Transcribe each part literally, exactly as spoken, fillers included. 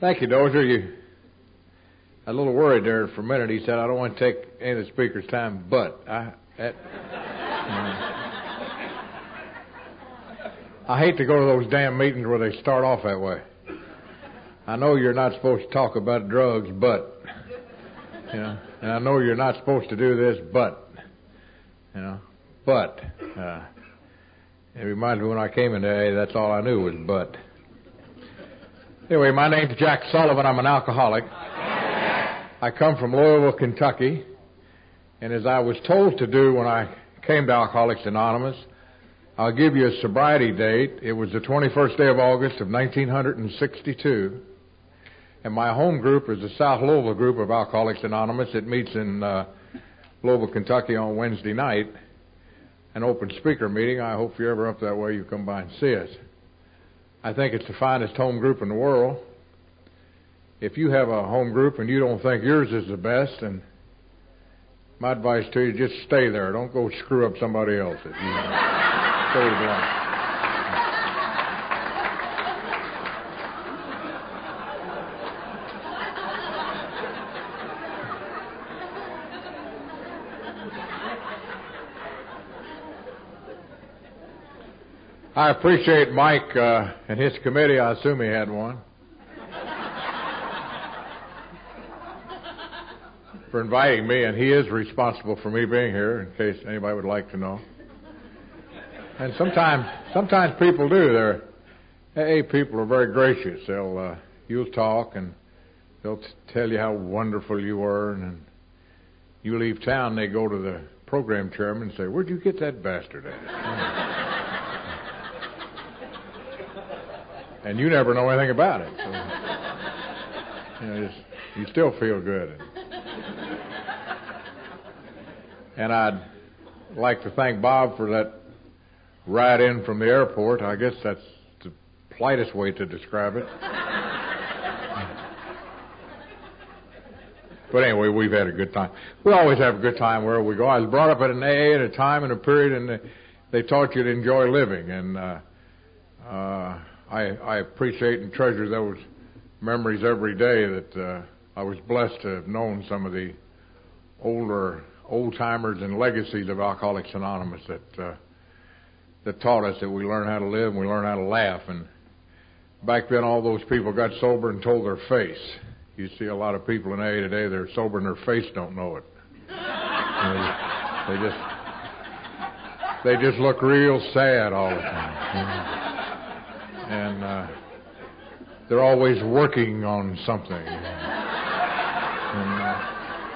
Thank you, Dozier. You, I was a little worried there for a minute. He said, I don't want to take any of the speaker's time, but I... That, I hate to go to those damn meetings where they start off that way. I know you're not supposed to talk about drugs, but, you know, and I know you're not supposed to do this, but, you know, but, uh, it reminds me when I came into A A, that's all I knew was but. Anyway, my name's Jack Sullivan. I'm an alcoholic. I come from Louisville, Kentucky, and as I was told to do when I came to Alcoholics Anonymous, I'll give you a sobriety date. It was the twenty-first day of August of nineteen sixty-two. And my home group is the South Louisville group of Alcoholics Anonymous. It meets in uh, Louisville, Kentucky on Wednesday night. An open speaker meeting. I hope if you're ever up that way, you come by and see us. I think it's the finest home group in the world. If you have a home group and you don't think yours is the best, and my advice to you, just stay there. Don't go screw up somebody else's. You know. Stay there. I appreciate Mike uh, and his committee. I assume he had one. For inviting me, and he is responsible for me being here, in case anybody would like to know. And sometimes, sometimes people do. They're A A people are very gracious. They'll, uh, you'll talk, and they'll t- tell you how wonderful you were, and then you leave town, they go to the program chairman and say, "Where'd you get that bastard at?" And you never know anything about it. So, you know, just, you still feel good. And I'd like to thank Bob for that ride in from the airport. I guess that's the politest way to describe it. But anyway, we've had a good time. We always have a good time wherever we go. I was brought up at an A A at a time and a period, and they taught you to enjoy living. And uh, uh, I, I appreciate and treasure those memories every day that uh, I was blessed to have known some of the older old-timers and legacies of Alcoholics Anonymous that uh, that taught us that we learn how to live and we learn how to laugh. And back then, all those people got sober and told their face. You see a lot of people in A A today, they're sober and their face don't know it. You know, they just they just look real sad all the time. You know? And uh, they're always working on something. And, uh,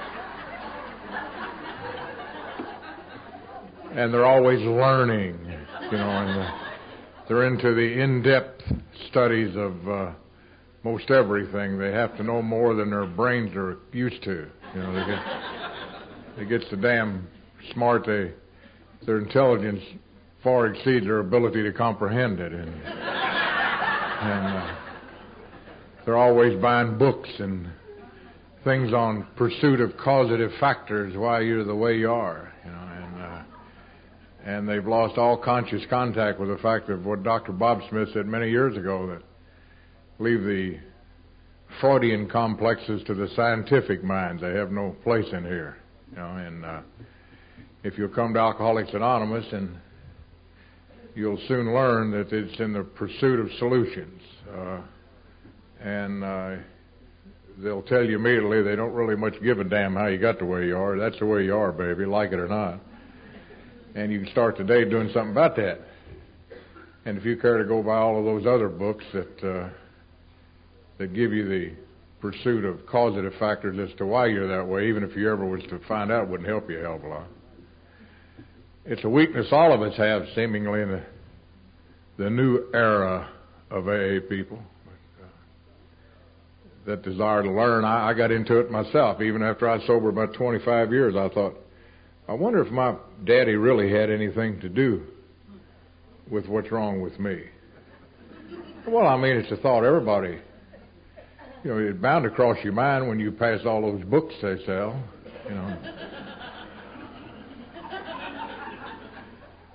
and they're always learning, you know, and uh, they're into the in-depth studies of uh, most everything. They have to know more than their brains are used to. You know, they get, they get so damn smart, they, their intelligence far exceeds their ability to comprehend it. And, And uh, they're always buying books and things on pursuit of causative factors, why you're the way you are, you know. And uh, and they've lost all conscious contact with the fact of what Doctor Bob Smith said many years ago, that leave the Freudian complexes to the scientific minds. They have no place in here, you know. And uh, if you'll come to Alcoholics Anonymous, and you'll soon learn that it's in the pursuit of solutions. Uh, and uh, they'll tell you immediately they don't really much give a damn how you got the way you are. That's the way you are, baby, like it or not. And you can start today doing something about that. And if you care to go by all of those other books that uh, that give you the pursuit of causative factors as to why you're that way, even if you ever was to find out, it wouldn't help you a hell of a lot. It's a weakness all of us have, seemingly, in the, the new era of A A people. But, uh, that desire to learn. I, I got into it myself. Even after I was sober about twenty-five years, I thought, I wonder if my daddy really had anything to do with what's wrong with me. Well, I mean, it's a thought everybody, you know, it's bound to cross your mind when you pass all those books they sell, you know.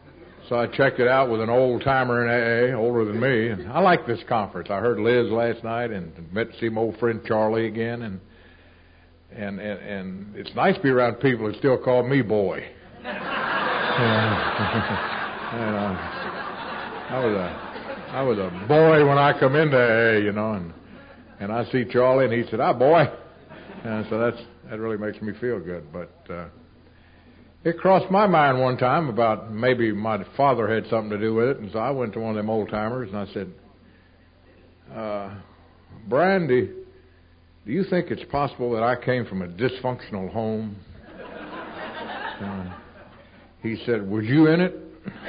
So I checked it out with an old-timer in A A, older than me. And I like this conference. I heard Liz last night and met to see my old friend Charlie again. And and and, and it's nice to be around people that still call me boy. and, and, uh, I was a I was a boy when I come into A A, you know. And and I see Charlie, and he said, "Ah, boy." And so that's that really makes me feel good. But uh, it crossed my mind one time about maybe my father had something to do with it, and so I went to one of them old timers and I said, uh, "Brian, do, do you think it's possible that I came from a dysfunctional home?" Uh, he said, "Was you in it?"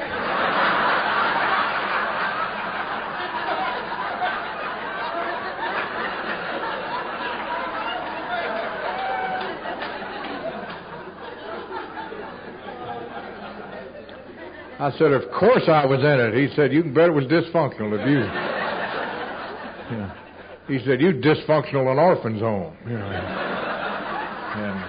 I said, "Of course I was in it." He said, "You can bet it was dysfunctional if you..." Yeah. He said, "You dysfunctional in orphan's home." You know. And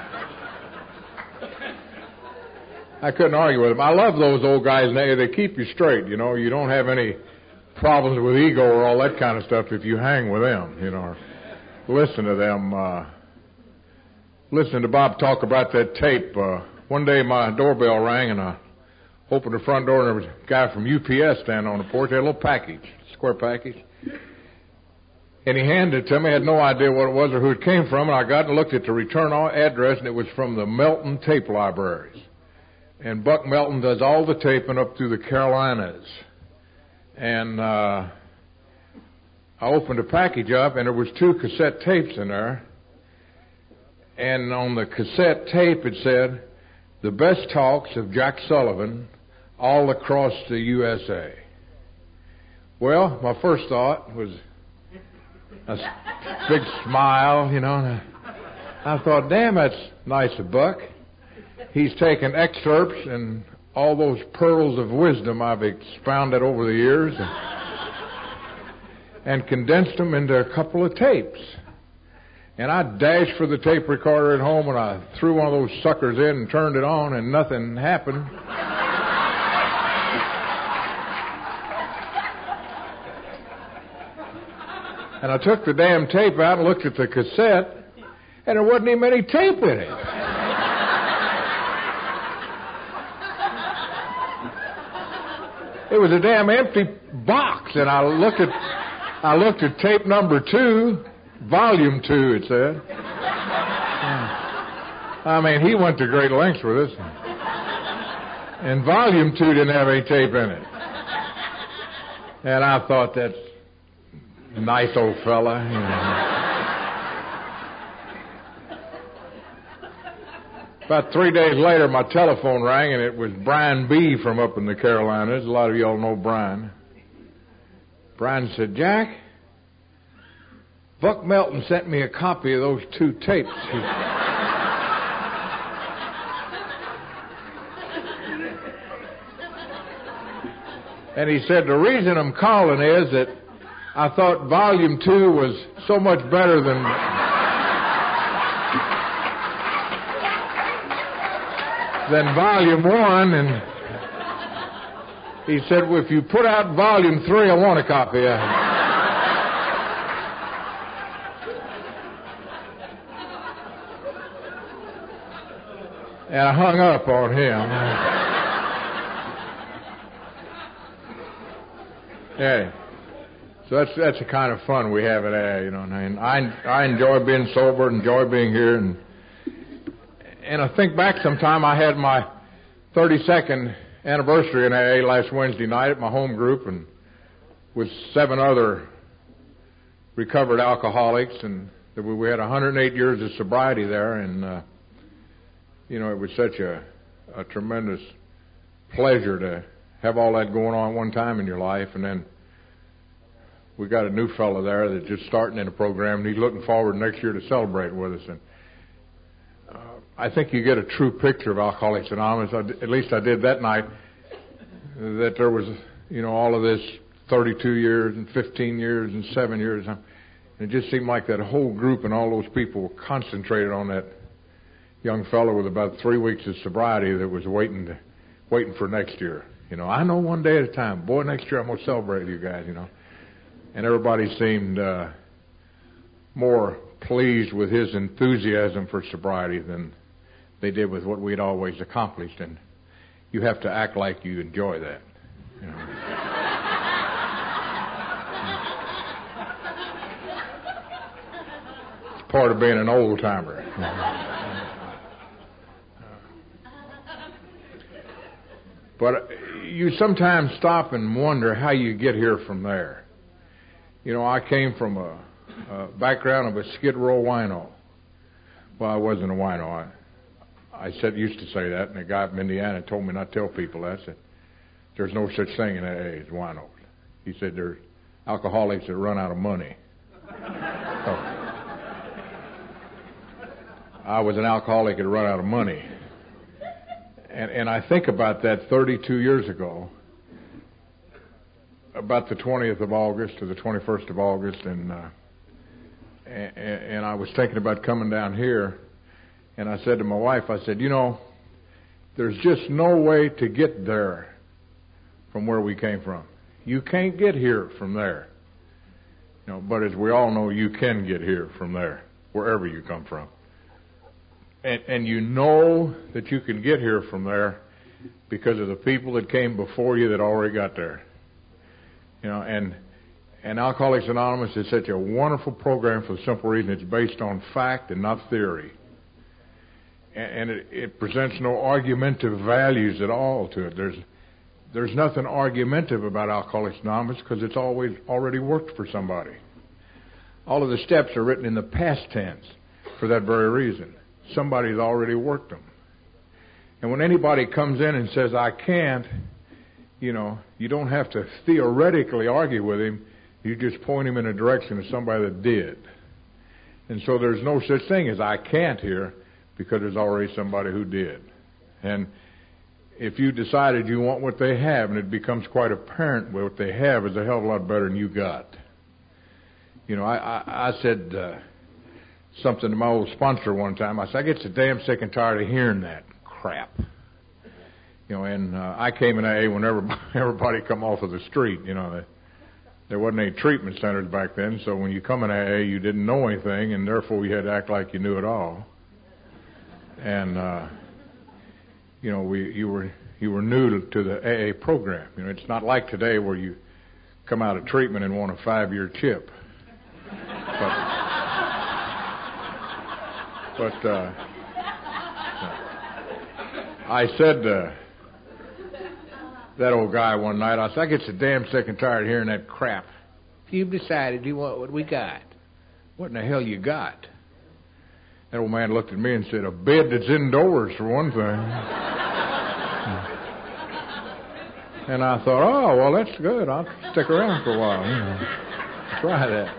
I couldn't argue with him. I love those old guys. They, they keep you straight, you know. You don't have any problems with ego or all that kind of stuff if you hang with them, you know. Listen to them. Uh, listen to Bob talk about that tape. Uh, one day my doorbell rang and I opened the front door, and there was a guy from U P S standing on the porch. He had a little package, square package. And he handed it to me. I had no idea what it was or who it came from. And I got and looked at the return address, and it was from the Melton Tape Libraries. And Buck Melton does all the taping up through the Carolinas. And uh, I opened the package up, and there was two cassette tapes in there. And on the cassette tape, it said, "The best talks of Jack Sullivan all across the U S A." Well, my first thought was a big smile, you know. And I thought, damn, that's nice of Buck. He's taken excerpts and all those pearls of wisdom I've expounded over the years and, and condensed them into a couple of tapes. And I dashed for the tape recorder at home, and I threw one of those suckers in and turned it on, and nothing happened. And I took the damn tape out and looked at the cassette, and there wasn't even any tape in it. It was a damn empty box, and I looked at, I looked at tape number two. Volume two, it said. I mean, he went to great lengths with this. And volume two didn't have any tape in it. And I thought, that's a nice old fella. You know. About three days later, my telephone rang, and it was Brian B. from up in the Carolinas. A lot of y'all know Brian. Brian said, "Jack, Buck Melton sent me a copy of those two tapes." He... and he said, "The reason I'm calling is that I thought volume two was so much better than than volume one." And he said, "Well, if you put out volume three, I want a copy of it." And I hung up on him. Yeah. So that's that's the kind of fun we have at A A, you know. And I I enjoy being sober, enjoy being here, and and I think back sometime. I had my thirty-second anniversary in A A last Wednesday night at my home group, and with seven other recovered alcoholics, and we had one hundred eight years of sobriety there, and. Uh, You know, it was such a, a tremendous pleasure to have all that going on at one time in your life. And then we got a new fellow there that's just starting in the program, and he's looking forward next year to celebrate with us. And uh, I think you get a true picture of Alcoholics Anonymous. I, at least I did that night, that there was, you know, all of this thirty-two years and fifteen years and seven years. And it just seemed like that whole group and all those people were concentrated on that young fellow with about three weeks of sobriety that was waiting to, waiting for next year. You know, I know one day at a time. Boy, next year I'm going to celebrate you guys, you know. And everybody seemed uh, more pleased with his enthusiasm for sobriety than they did with what we'd always accomplished. And you have to act like you enjoy that, you know. It's part of being an old-timer. But you sometimes stop and wonder how you get here from there. You know, I came from a, a background of a Skid Row wino. Well, I wasn't a wino. I, I said used to say that, and a guy from Indiana told me not to tell people that. I said, there's no such thing in A A as winos. He said there's alcoholics that run out of money. So, I was an alcoholic that run out of money. And, and I think about that thirty-two years ago, about the twentieth of August to the twenty-first of August, and, uh, and and I was thinking about coming down here, and I said to my wife, I said, you know, there's just no way to get there from where we came from. You can't get here from there. You know, but as we all know, you can get here from there, wherever you come from. And, and you know that you can get here from there because of the people that came before you that already got there. You know, and and Alcoholics Anonymous is such a wonderful program for the simple reason it's based on fact and not theory. And, and it, it presents no argumentative values at all to it. There's there's nothing argumentative about Alcoholics Anonymous because it's always already worked for somebody. All of the steps are written in the past tense for that very reason. Somebody's already worked them. And when anybody comes in and says, I can't, you know, you don't have to theoretically argue with him. You just point him in a direction of somebody that did. And so there's no such thing as I can't here because there's already somebody who did. And if you decided you want what they have, and it becomes quite apparent what they have is a hell of a lot better than you got. You know, I, I, I said... Uh, something to my old sponsor one time. I said, I get so damn sick and tired of hearing that crap. You know, and uh, I came in A A when everybody, everybody come off of the street. You know, there wasn't any treatment centers back then, so when you come in A A, you didn't know anything, and therefore you had to act like you knew it all. And uh, you know, we you were you were new to, to the A A program. You know, it's not like today where you come out of treatment and want a five-year chip. But, But uh, I said to that old guy one night, I said, I get so damn sick and tired of hearing that crap. You've decided you want what we got. What in the hell you got? That old man looked at me and said, a bed that's indoors, for one thing. And I thought, oh, well, that's good. I'll stick around for a while. You know, try that.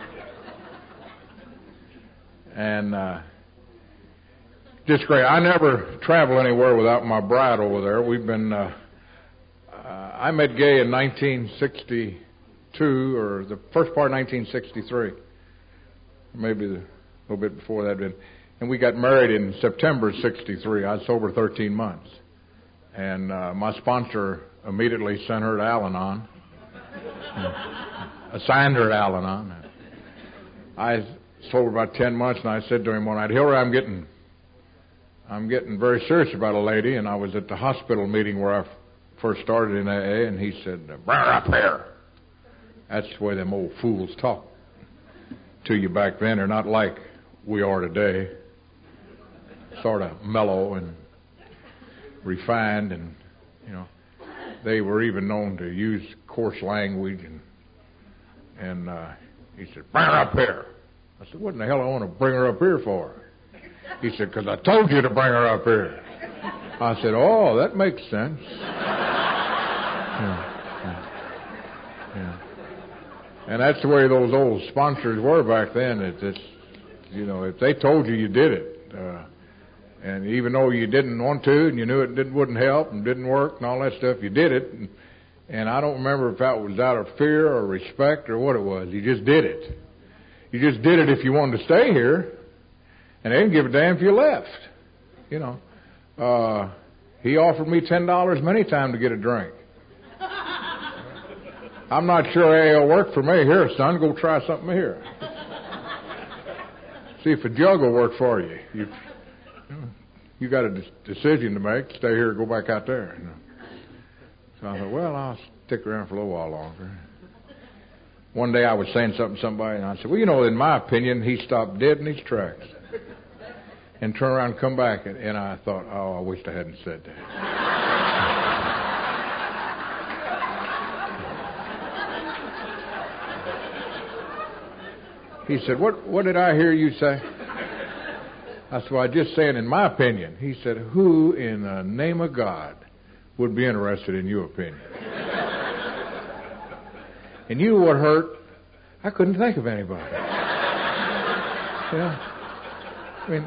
And... Uh, Just great. I never travel anywhere without my bride over there. We've been, uh, uh, I met Gay in nineteen sixty-two, or the first part of nineteen sixty-three. Maybe the, a little bit before that. And we got married in September sixty-three. I was sober thirteen months. And uh, my sponsor immediately sent her to Al-Anon. Assigned her to Al-Anon. I was sober about ten months, and I said to him one night, Hillary, I'm getting... I'm getting very serious about a lady, and I was at the hospital meeting where I f- first started in A A, and he said, bring her up here. That's the way them old fools talk to you back then. They're not like we are today. Sort of mellow and refined, and, you know, they were even known to use coarse language, and, and uh, he said, bring her up here. I said, what in the hell I want to bring her up here for? He said, because I told you to bring her up here. I said, oh, that makes sense. Yeah, yeah, yeah. And that's the way those old sponsors were back then. It's, it's you know, if they told you, you did it. Uh, and even though you didn't want to, and you knew it didn't, wouldn't help and didn't work and all that stuff, you did it. And, and I don't remember if that was out of fear or respect or what it was. You just did it. You just did it if you wanted to stay here. And they didn't give a damn if you left, you know. Uh, He offered me ten dollars many times to get a drink. I'm not sure A will work for me. Here, son, go try something here. See if a jug will work for you. You, you got a de- decision to make. Stay here or go back out there. You know. So I thought, well, I'll stick around for a little while longer. One day I was saying something to somebody, and I said, well, you know, in my opinion, he stopped dead in his tracks and turned around and come back. And, and I thought, oh, I wished I hadn't said that. He said, what, what did I hear you say? I said, well, I just saying in my opinion. He said, who in the name of God would be interested in your opinion? And you know what hurt? I couldn't think of anybody. Yeah. I mean,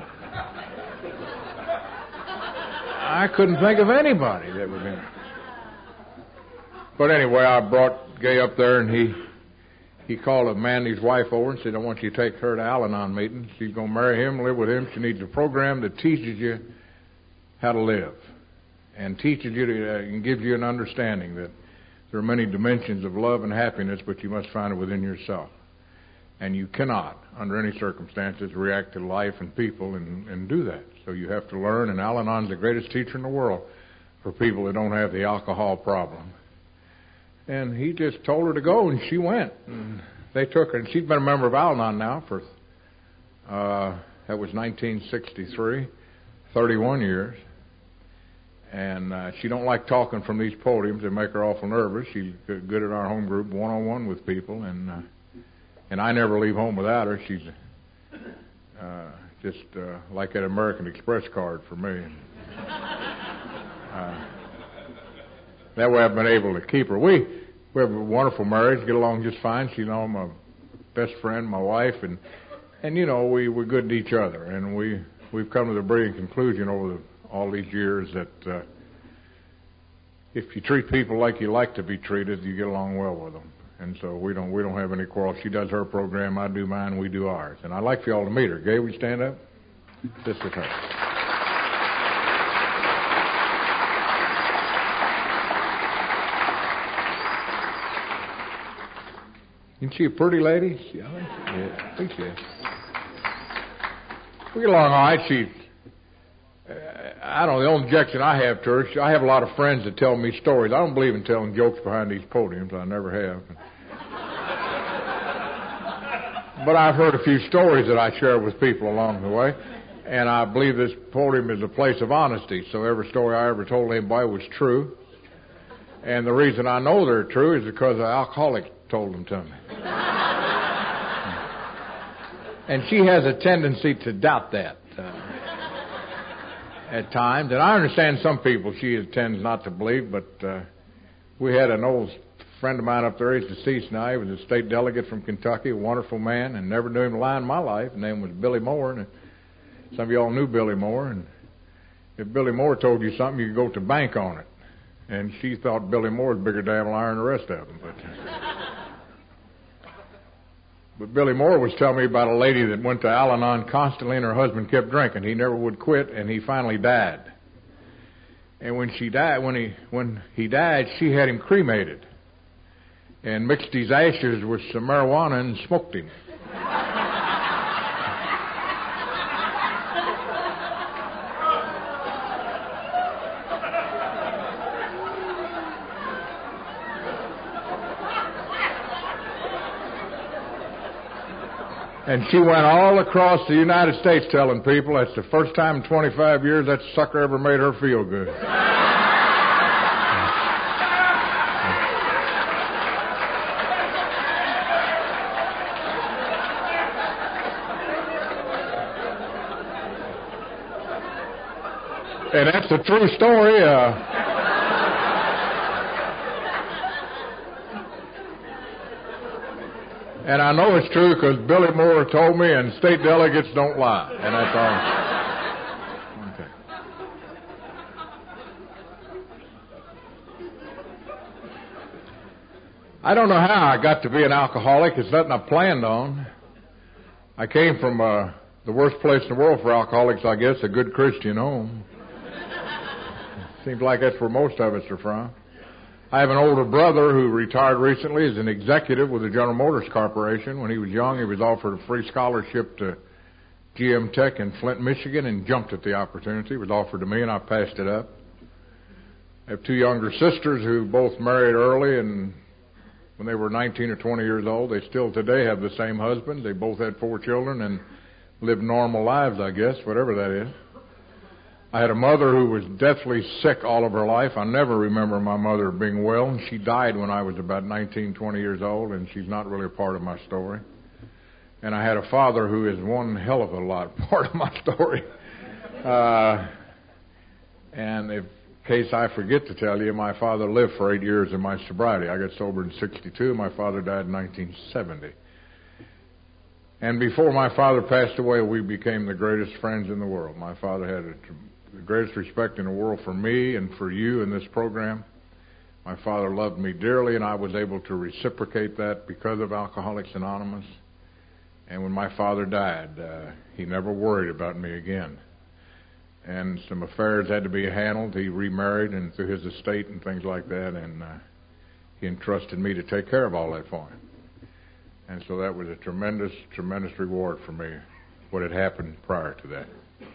I couldn't think of anybody that would be. But anyway, I brought Gay up there, and he he called a man and his wife over and said, I want you to take her to Al-Anon meetings. She's going to marry him, live with him. She needs a program that teaches you how to live and teaches you to, uh, and gives you an understanding that there are many dimensions of love and happiness, but you must find it within yourself. And you cannot, under any circumstances, react to life and people and, and do that. So you have to learn, and Al-Anon's the greatest teacher in the world for people that don't have the alcohol problem. And he just told her to go, and she went. And they took her, and she's been a member of Al-Anon now for, uh, that was nineteen sixty-three, thirty-one years. And uh, she don't like talking from these podiums. They make her awful nervous. She's good at our home group, one-on-one with people. And uh, and I never leave home without her. She's uh, just uh, like that American Express card for me. Uh, that way I've been able to keep her. We, we have a wonderful marriage, get along just fine. She's, you know, my best friend, my wife. And, and you know, we, we're good to each other. And we, we've come to the brilliant conclusion over the all these years that uh, if you treat people like you like to be treated, you get along well with them. And so we don't we don't have any quarrel. She does her program, I do mine, we do ours. And I'd like for you all to meet her. Gay, would you stand up? This is her. Isn't she a pretty lady? She, I think she is. I think she is. We get along all right. She I don't know, the only objection I have to her, I have a lot of friends that tell me stories. I don't believe in telling jokes behind these podiums. I never have. But I've heard a few stories that I share with people along the way. And I believe this podium is a place of honesty. So every story I ever told anybody was true. And the reason I know they're true is because an alcoholic told them to me. And she has a tendency to doubt that. Uh, At times, and I understand some people she tends not to believe, but uh, we had an old friend of mine up there. He's deceased now. He was a state delegate from Kentucky, a wonderful man, and never knew him a lie in my life. His name was Billy Moore, and some of you all knew Billy Moore. And if Billy Moore told you something, you could go to bank on it. And she thought Billy Moore was a bigger damn liar than the rest of them. But, but Billy Moore was telling me about a lady that went to Al-Anon constantly, and her husband kept drinking. He never would quit, and he finally died. And when she died, when he when he died, she had him cremated and mixed his ashes with some marijuana and smoked him. And she went all across the United States telling people that's the first time in twenty-five years that sucker ever made her feel good. And that's a true story. Uh, And I know it's true because Billy Moore told me, and state delegates don't lie. And that's all. Okay. I don't know how I got to be an alcoholic. It's nothing I planned on. I came from uh, the worst place in the world for alcoholics, I guess, a good Christian home. Seems like that's where most of us are from. I have an older brother who retired recently as an executive with the General Motors Corporation. When he was young, he was offered a free scholarship to G M Tech in Flint, Michigan, and jumped at the opportunity. It was offered to me, and I passed it up. I have two younger sisters who both married early, and when they were nineteen or twenty years old, they still today have the same husband. They both had four children and lived normal lives, I guess, whatever that is. I had a mother who was deathly sick all of her life. I never remember my mother being well, and she died when I was about nineteen, twenty years old, and she's not really a part of my story. And I had a father who is one hell of a lot part of my story. Uh, and if, in case I forget to tell you, my father lived for eight years in my sobriety. I got sober in sixty-two. My father died in nineteen seventy. And before my father passed away, we became the greatest friends in the world. My father had a, the greatest respect in the world for me and for you in this program. My father loved me dearly, and I was able to reciprocate that because of Alcoholics Anonymous. And when my father died, uh, he never worried about me again. And some affairs had to be handled. He remarried and through his estate and things like that, and uh, he entrusted me to take care of all that for him. And so that was a tremendous, tremendous reward for me, what had happened prior to that.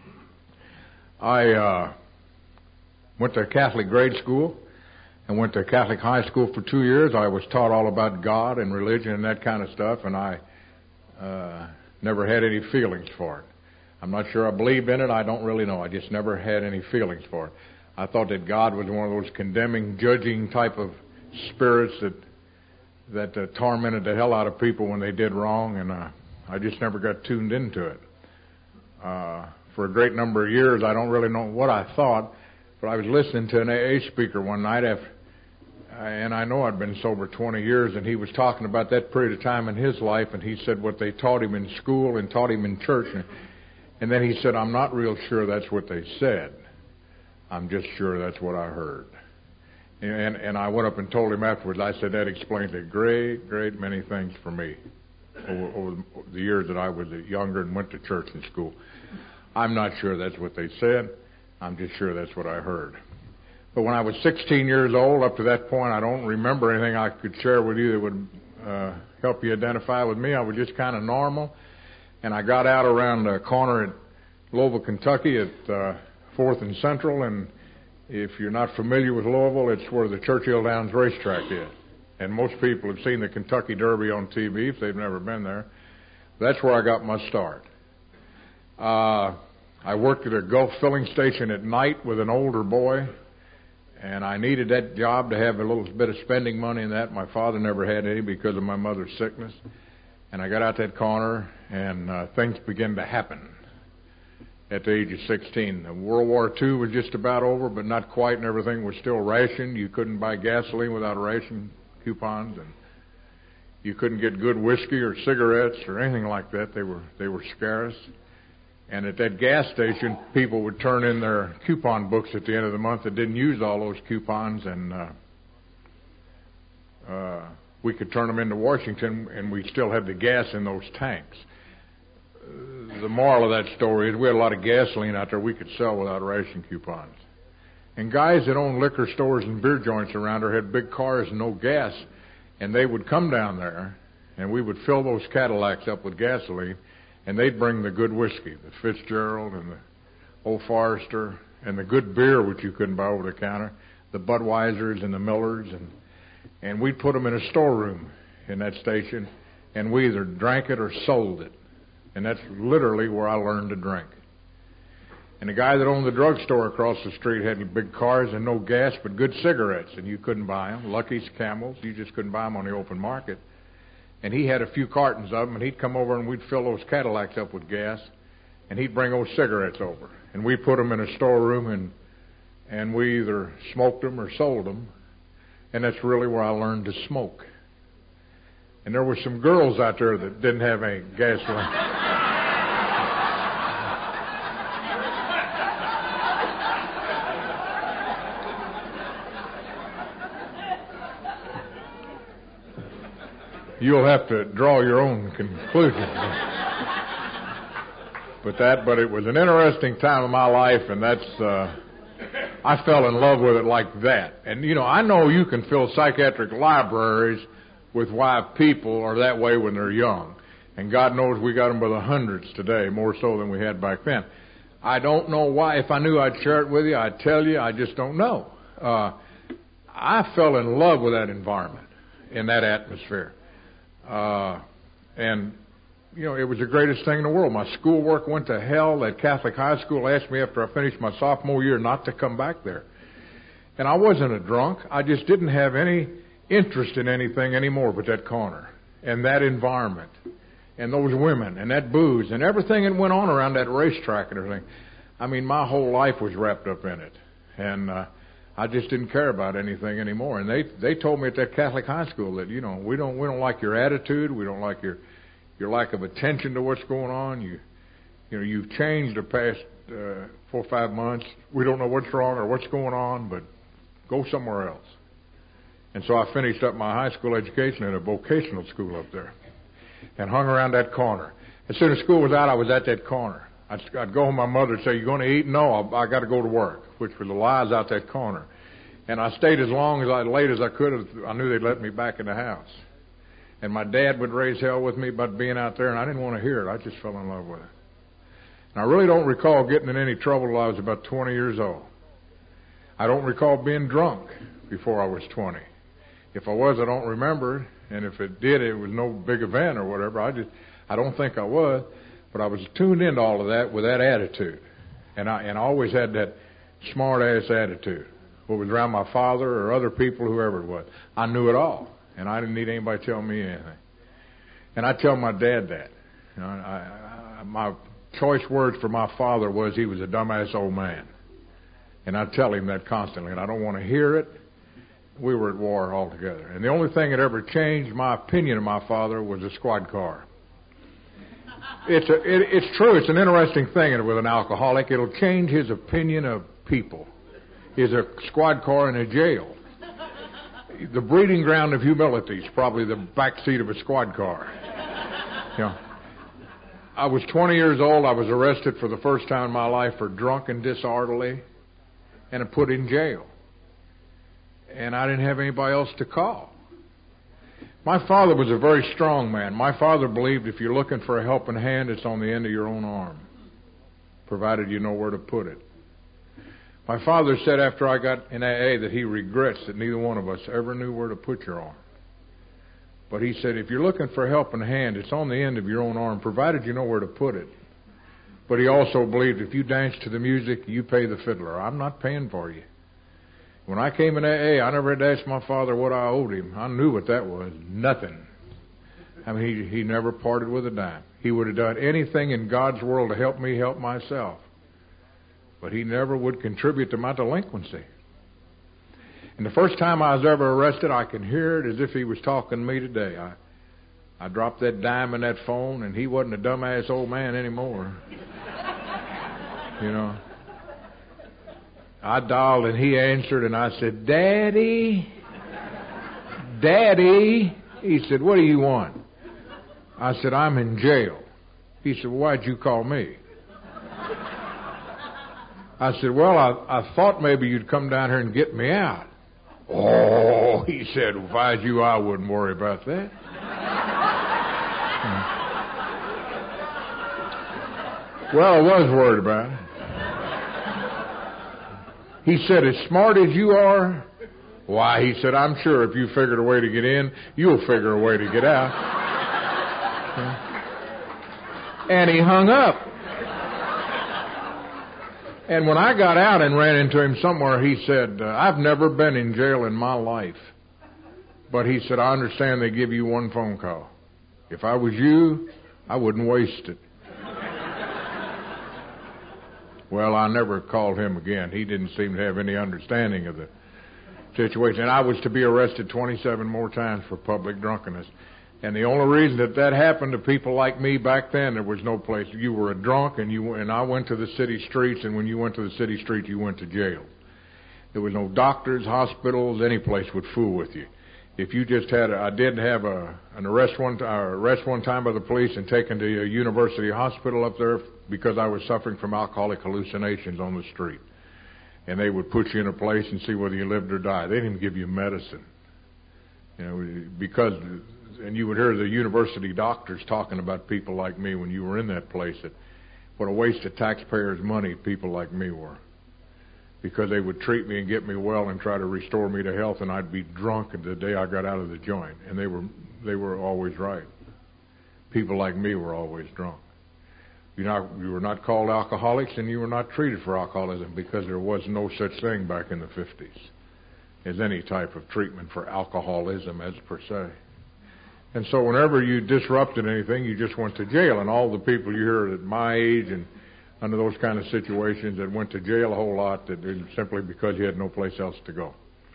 I uh, went to Catholic grade school and went to Catholic high school for two years. I was taught all about God and religion and that kind of stuff, and I uh, never had any feelings for it. I'm not sure I believed in it. I don't really know. I just never had any feelings for it. I thought that God was one of those condemning, judging type of spirits that that uh, tormented the hell out of people when they did wrong, and uh, I just never got tuned into it. Uh, for a great number of years, I don't really know what I thought, but I was listening to an A A speaker one night, after, and I know I'd been sober twenty years, and he was talking about that period of time in his life, and he said what they taught him in school and taught him in church, and, and then he said, I'm not real sure that's what they said. I'm just sure that's what I heard. And, and I went up and told him afterwards, I said, that explains a great, great many things for me over, over the years that I was younger and went to church and school. I'm not sure that's what they said. I'm just sure that's what I heard. But when I was sixteen years old, up to that point, I don't remember anything I could share with you that would uh, help you identify with me. I was just kind of normal. And I got out around the corner at Louisville, Kentucky at uh, fourth and Central, and if you're not familiar with Louisville, it's where the Churchill Downs racetrack is. And most people have seen the Kentucky Derby on T V if they've never been there. That's where I got my start. Uh, I worked at a Gulf filling station at night with an older boy, and I needed that job to have a little bit of spending money in that. My father never had any because of my mother's sickness. And I got out that corner, and uh, things began to happen. At the age of sixteen. World War Two was just about over, but not quite, and everything was still rationed. You couldn't buy gasoline without ration coupons, and you couldn't get good whiskey or cigarettes or anything like that. They were they were scarce. And at that gas station, people would turn in their coupon books at the end of the month that didn't use all those coupons, and uh, uh, we could turn them into Washington, and we still had the gas in those tanks. The moral of that story is we had a lot of gasoline out there we could sell without ration coupons. And guys that owned liquor stores and beer joints around there had big cars and no gas, and they would come down there, and we would fill those Cadillacs up with gasoline, and they'd bring the good whiskey, the Fitzgerald and the Old Forester, and the good beer, which you couldn't buy over the counter, the Budweisers and the Millers, and, and we'd put them in a storeroom in that station, and we either drank it or sold it. And that's literally where I learned to drink. And the guy that owned the drugstore across the street had big cars and no gas, but good cigarettes, and you couldn't buy them. Lucky's, Camels, you just couldn't buy them on the open market. And he had a few cartons of them, and he'd come over and we'd fill those Cadillacs up with gas, and he'd bring those cigarettes over. And we put them in a storeroom, and and we either smoked them or sold them. And that's really where I learned to smoke. And there were some girls out there that didn't have any gasoline. You'll have to draw your own conclusion. But that, but it was an interesting time of my life, and that's uh, I fell in love with it like that. And, you know, I know you can fill psychiatric libraries with why people are that way when they're young. And God knows we got them by the hundreds today, more so than we had back then. I don't know why. If I knew, I'd share it with you. I'd tell you. I just don't know. Uh, I fell in love with that environment, in that atmosphere. Uh, and, you know, it was the greatest thing in the world. My schoolwork went to hell. That Catholic high school asked me after I finished my sophomore year not to come back there. And I wasn't a drunk. I just didn't have any interest in anything anymore but that corner and that environment and those women and that booze and everything that went on around that racetrack and everything. I mean, my whole life was wrapped up in it. And uh, I just didn't care about anything anymore. And they they told me at that Catholic high school that, you know, we don't we don't like your attitude. We don't like your your lack of attention to what's going on. You you know, you've changed the past uh, four or five months. We don't know what's wrong or what's going on, but go somewhere else. And so I finished up my high school education at a vocational school up there and hung around that corner. As soon as school was out, I was at that corner. I'd, I'd go home, my mother would say, "You going to eat?" "No, I, I got to go to work," which was the lies out that corner. And I stayed as long as I, late as I could. I knew they'd let me back in the house. And my dad would raise hell with me about being out there, and I didn't want to hear it. I just fell in love with it. And I really don't recall getting in any trouble till I was about twenty years old. I don't recall being drunk before I was twenty. If I was, I don't remember it. And if it did, it was no big event or whatever. I just, I don't think I was. But I was tuned into all of that with that attitude. And I, and I always had that smart-ass attitude. What was around my father or other people, whoever it was. I knew it all. And I didn't need anybody telling me anything. And I tell my dad that. You know, I, I, my choice words for my father was he was a dumbass old man. And I tell him that constantly. And I don't want to hear it. We were at war altogether. And the only thing that ever changed my opinion of my father was a squad car. It's a, it, it's true. It's an interesting thing with an alcoholic. It'll change his opinion of people. Is a squad car in a jail. The breeding ground of humility is probably the back seat of a squad car. You know, I was twenty years old. I was arrested for the first time in my life for drunk and disorderly and put in jail. And I didn't have anybody else to call. My father was a very strong man. My father believed if you're looking for a helping hand, it's on the end of your own arm, provided you know where to put it. My father said after I got in A A that he regrets that neither one of us ever knew where to put your arm. But he said if you're looking for a helping hand, it's on the end of your own arm, provided you know where to put it. But he also believed if you dance to the music, you pay the fiddler. I'm not paying for you. When I came in A A, I never had to ask my father what I owed him. I knew what that was. Nothing. I mean, he, he never parted with a dime. He would have done anything in God's world to help me help myself. But he never would contribute to my delinquency. And the first time I was ever arrested, I can hear it as if he was talking to me today. I, I dropped that dime in that phone, and he wasn't a dumbass old man anymore. You know. I dialed and he answered and I said, "Daddy, Daddy." He said, "What do you want?" I said, "I'm in jail." He said, "Well, why'd you call me?" I said, "Well, I, I thought maybe you'd come down here and get me out." "Oh," he said, "if I was you, I wouldn't worry about that." Well, I was worried about it. He said, "As smart as you are, why," he said, "I'm sure if you figured a way to get in, you'll figure a way to get out." And he hung up. And when I got out and ran into him somewhere, he said, uh, "I've never been in jail in my life." But he said, "I understand they give you one phone call. If I was you, I wouldn't waste it." Well, I never called him again. He didn't seem to have any understanding of the situation. And I was to be arrested twenty-seven more times for public drunkenness. And the only reason that that happened to people like me back then, there was no place. You were a drunk, and you and I went to the city streets, and when you went to the city streets, you went to jail. There was no doctors, hospitals, any place would fool with you. If you just had, a, I did have a an arrest one, uh, arrest one time by the police and taken to a university hospital up there because I was suffering from alcoholic hallucinations on the street. and they would put you in a place and see whether you lived or died. They didn't give you medicine, you know, because, and you would hear the university doctors talking about people like me when you were in that place, that what a waste of taxpayers' money people like me were, because they would treat me and get me well and try to restore me to health, and I'd be drunk the day I got out of the joint, and they were they were always right. People like me were always drunk. You not you were not called alcoholics, and you were not treated for alcoholism, because there was no such thing back in the fifties as any type of treatment for alcoholism as per se. And so whenever you disrupted anything, you just went to jail. And all the people you hear at my age and under those kind of situations that went to jail a whole lot, that it was simply because you had no place else to go.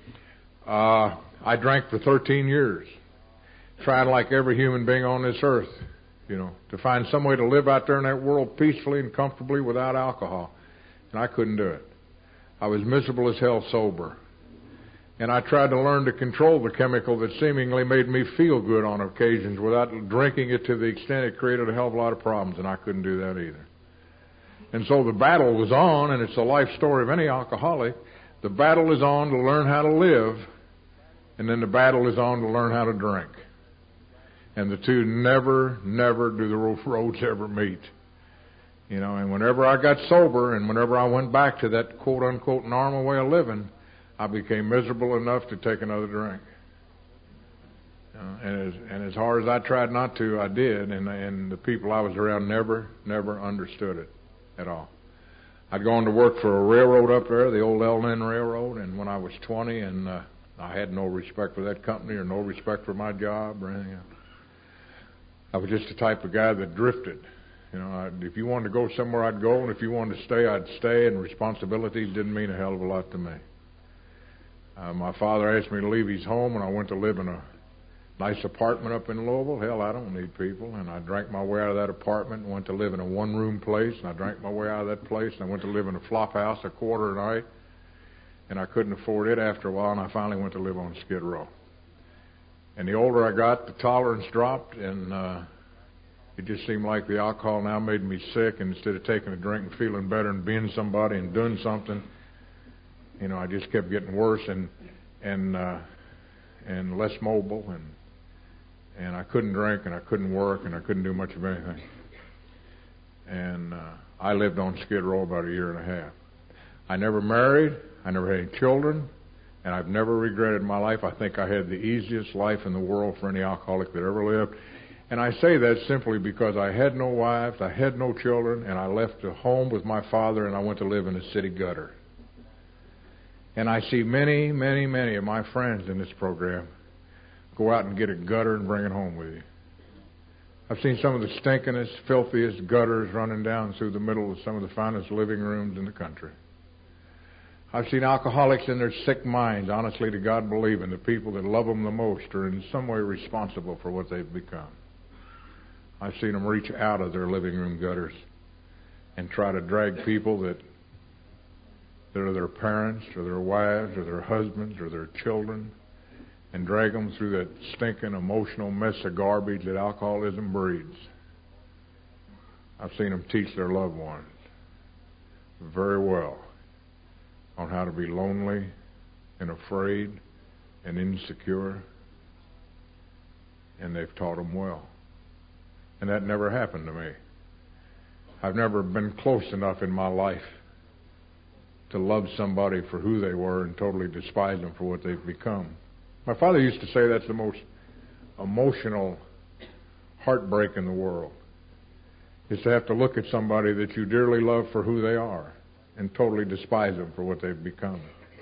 Uh, I drank for thirteen years, tried like every human being on this earth, you know, to find some way to live out there in that world peacefully and comfortably without alcohol. And I couldn't do it. I was miserable as hell sober. And I tried to learn to control the chemical that seemingly made me feel good on occasions without drinking it to the extent it created a hell of a lot of problems, and I couldn't do that either. And so the battle was on, and it's the life story of any alcoholic. The battle is on to learn how to live, and then the battle is on to learn how to drink. And the two never, never do the roads ever meet. You know, and whenever I got sober and whenever I went back to that quote-unquote normal way of living, I became miserable enough to take another drink. Uh, and, as, and as hard as I tried not to, I did. And, and the people I was around never, never understood it at all. I'd gone to work for a railroad up there, the old L N Railroad, and when I was twenty, and uh, I had no respect for that company or no respect for my job or anything else. I was just the type of guy that drifted. You know, I, if you wanted to go somewhere, I'd go, and if you wanted to stay, I'd stay, and responsibilities didn't mean a hell of a lot to me. Uh, my father asked me to leave his home, and I went to live in a nice apartment up in Louisville. Hell, I don't need people. And I drank my way out of that apartment and went to live in a one-room place, and I drank my way out of that place, and I went to live in a flop house a quarter a night, and I couldn't afford it after a while, and I finally went to live on Skid Row. And the older I got, the tolerance dropped, and uh, it just seemed like the alcohol now made me sick, and instead of taking a drink and feeling better and being somebody and doing something, you know, I just kept getting worse and and uh, and less mobile, and and I couldn't drink, and I couldn't work, and I couldn't do much of anything. And uh, I lived on Skid Row about a year and a half. I never married. I never had any children, and I've never regretted my life. I think I had the easiest life in the world for any alcoholic that ever lived. And I say that simply because I had no wives, I had no children, and I left a home with my father, and I went to live in a city gutter. And I see many, many, many of my friends in this program go out and get a gutter and bring it home with you. I've seen some of the stinkingest, filthiest gutters running down through the middle of some of the finest living rooms in the country. I've seen alcoholics in their sick minds, honestly to God believing, the people that love them the most are in some way responsible for what they've become. I've seen them reach out of their living room gutters and try to drag people that that are their parents or their wives or their husbands or their children, and drag them through that stinking emotional mess of garbage that alcoholism breeds. I've seen them teach their loved ones very well on how to be lonely and afraid and insecure, and they've taught them well. And that never happened to me. I've never been close enough in my life to love somebody for who they were and totally despise them for what they've become. My father used to say that's the most emotional heartbreak in the world, is to have to look at somebody that you dearly love for who they are and totally despise them for what they've become.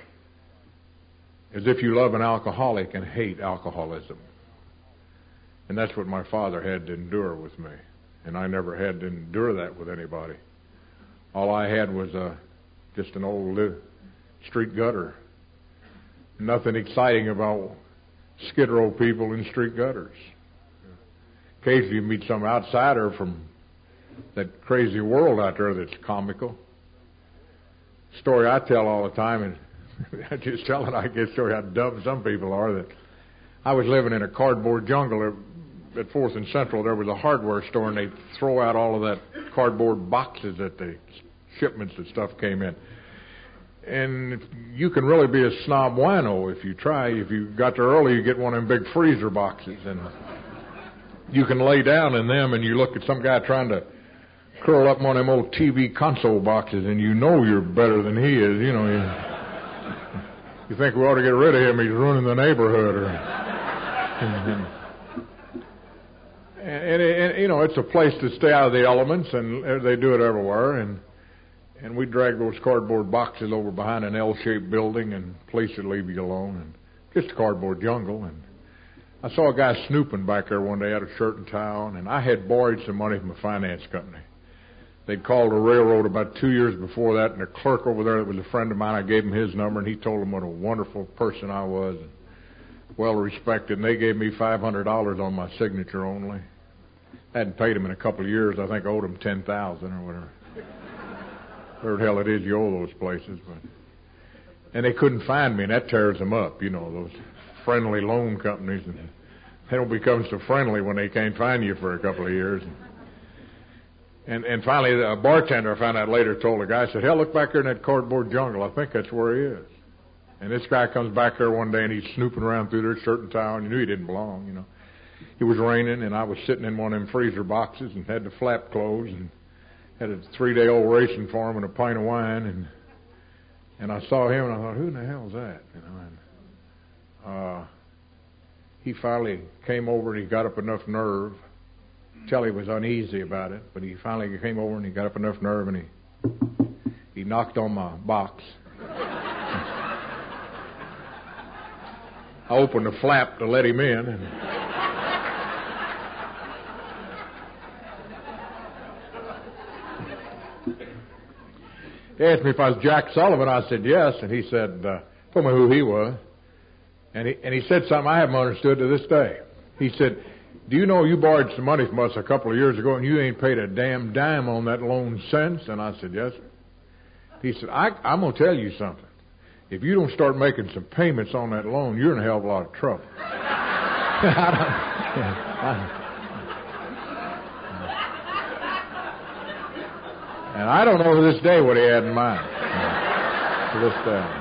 As if you love an alcoholic and hate alcoholism. And that's what my father had to endure with me. And I never had to endure that with anybody. All I had was a just an old street gutter. Nothing exciting about Skid Row people in street gutters. Occasionally you meet some outsider from that crazy world out there that's comical. Story I tell all the time, and I just tell it, I guess, show you how dumb some people are, that I was living in a cardboard jungle at Fourth and Central. There was a hardware store, and they'd throw out all of that cardboard boxes that the shipments and stuff came in. And you can really be a snob wino if you try. If you got there early, you get one of them big freezer boxes, and you can lay down in them, and you look at some guy trying to curl up in one of them old T V console boxes, and you know you're better than he is. You know, you, you think we ought to get rid of him. He's ruining the neighborhood. Or, and, and, and, you know, it's a place to stay out of the elements, and they do it everywhere. And and we drag those cardboard boxes over behind an L-shaped building, and police would leave you alone. And just a cardboard jungle. And I saw a guy snooping back there one day, had a shirt and tie on, and I had borrowed some money from a finance company. They'd called the railroad about two years before that, and the clerk over there that was a friend of mine, I gave him his number, and he told them what a wonderful person I was, and well respected, and they gave me five hundred dollars on my signature only. I hadn't paid them in a couple of years. I think I owed them ten thousand dollars or whatever. Whatever the hell it is you owe those places. But and they couldn't find me, and that tears them up, you know, those friendly loan companies. And they don't become so friendly when they can't find you for a couple of years. And and finally, a bartender I found out later told the guy, said, hell, look back there in that cardboard jungle. I think that's where he is. And this guy comes back there one day, and he's snooping around through there, shirt and tie on. You knew he didn't belong, you know. It was raining, and I was sitting in one of them freezer boxes and had the flap closed and had a three-day-old ration for him and a pint of wine. And and I saw him, and I thought, who in the hell is that? You know, and uh, he finally came over, and he got up enough nerve. Tell he was uneasy about it, but he finally came over and he got up enough nerve and he he knocked on my box. I opened the flap to let him in, and he asked me if I was Jack Sullivan. I said yes, and he said, uh, told me who he was, and he and he said something I haven't understood to this day. He said, do you know you borrowed some money from us a couple of years ago and you ain't paid a damn dime on that loan since? And I said, yes, sir. He said, I, I'm going to tell you something. If you don't start making some payments on that loan, you're in a hell of a lot of trouble. And I don't know to this day what he had in mind. To this day.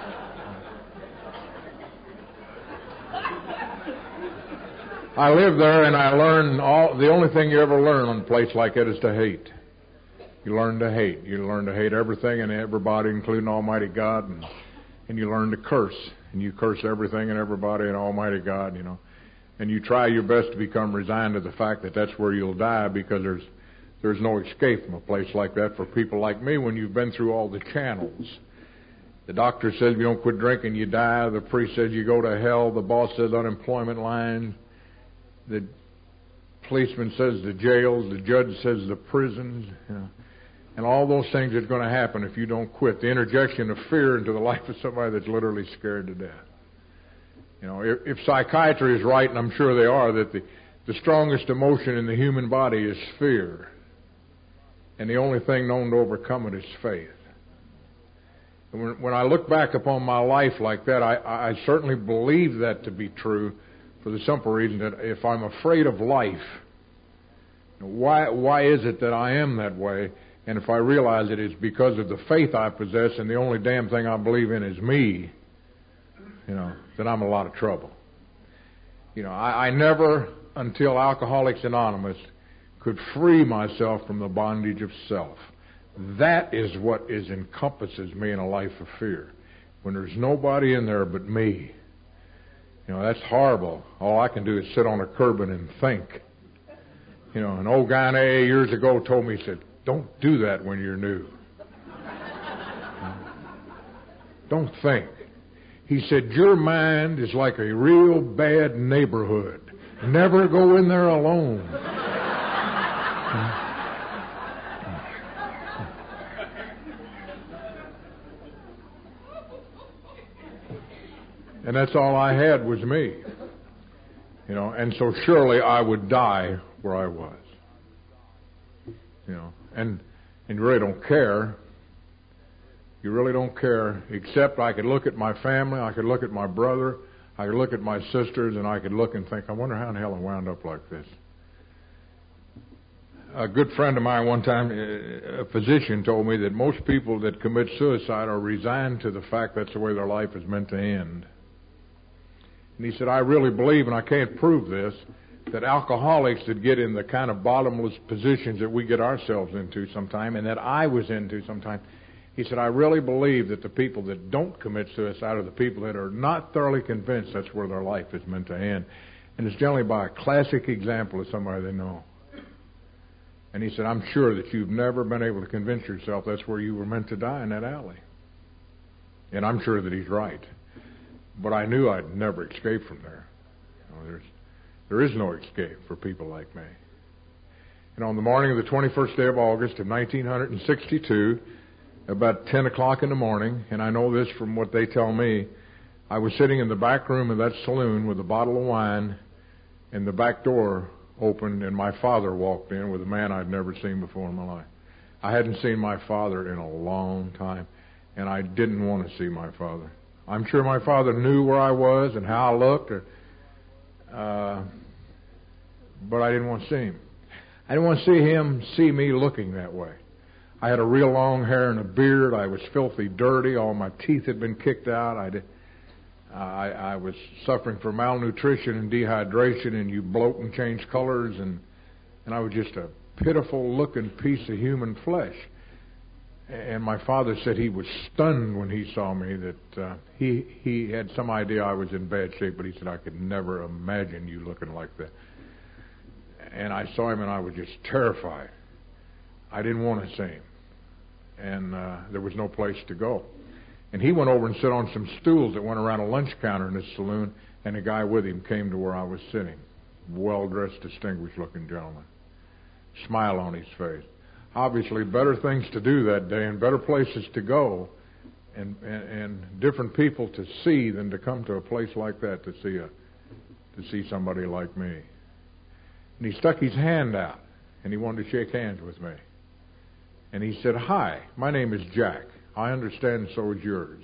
I lived there, and I learned all. The only thing you ever learn on a place like that is to hate. You learn to hate. You learn to hate everything and everybody, including Almighty God, and and you learn to curse. And you curse everything and everybody and Almighty God, you know. And you try your best to become resigned to the fact that that's where you'll die, because there's there's no escape from a place like that for people like me when you've been through all the channels. The doctor says if you don't quit drinking, you die. The priest says you go to hell. The boss says unemployment line. The policeman says the jails, the judge says the prisons, you know, and all those things are going to happen if you don't quit. The interjection of fear into the life of somebody that's literally scared to death. You know, if, if psychiatry is right, and I'm sure they are, that the, the strongest emotion in the human body is fear, and the only thing known to overcome it is faith. And when, when I look back upon my life like that, I, I certainly believe that to be true. For the simple reason that if I'm afraid of life, why why is it that I am that way? And if I realize it is because of the faith I possess, and the only damn thing I believe in is me, you know, then I'm in a lot of trouble. You know, I, I never, until Alcoholics Anonymous, could free myself from the bondage of self. That is what is encompasses me in a life of fear. When there's nobody in there but me. You know, that's horrible. All I can do is sit on a curb and think. You know, an old guy in A A years ago told me, he said, don't do that when you're new. Don't think. He said, your mind is like a real bad neighborhood. Never go in there alone. And that's all I had was me. You know, and so surely I would die where I was. You know, and and you really don't care. You really don't care, except I could look at my family, I could look at my brother, I could look at my sisters, and I could look and think, I wonder how in hell I wound up like this. A good friend of mine one time, a physician, told me that most people that commit suicide are resigned to the fact that's the way their life is meant to end. And he said, I really believe, and I can't prove this, that alcoholics that get in the kind of bottomless positions that we get ourselves into sometime, and that I was into sometime, he said, I really believe that the people that don't commit suicide are the people that are not thoroughly convinced that's where their life is meant to end. And it's generally by a classic example of somebody they know. And he said, I'm sure that you've never been able to convince yourself that's where you were meant to die, in that alley. And I'm sure that he's right. But I knew I'd never escape from there. You know, there's, there is no escape for people like me. And on the morning of the twenty-first day of August of nineteen sixty-two, about ten o'clock in the morning, and I know this from what they tell me, I was sitting in the back room of that saloon with a bottle of wine, and the back door opened, and my father walked in with a man I'd never seen before in my life. I hadn't seen my father in a long time, and I didn't want to see my father. I'm sure my father knew where I was and how I looked, or, uh, but I didn't want to see him. I didn't want to see him see me looking that way. I had a real long hair and a beard. I was filthy dirty. All my teeth had been kicked out. I did, I, I was suffering from malnutrition and dehydration, and you bloat and change colors, and and I was just a pitiful-looking piece of human flesh. And my father said he was stunned when he saw me, that uh, he he had some idea I was in bad shape, but he said, I could never imagine you looking like that. And I saw him, and I was just terrified. I didn't want to see him, and uh, there was no place to go. And he went over and sat on some stools that went around a lunch counter in this saloon, and a guy with him came to where I was sitting. Well-dressed, distinguished-looking gentleman. Smile on his face. Obviously better things to do that day and better places to go and, and, and different people to see than to come to a place like that to see a to see somebody like me. And he stuck his hand out, and he wanted to shake hands with me. And he said, hi, my name is Jack. I understand so is yours.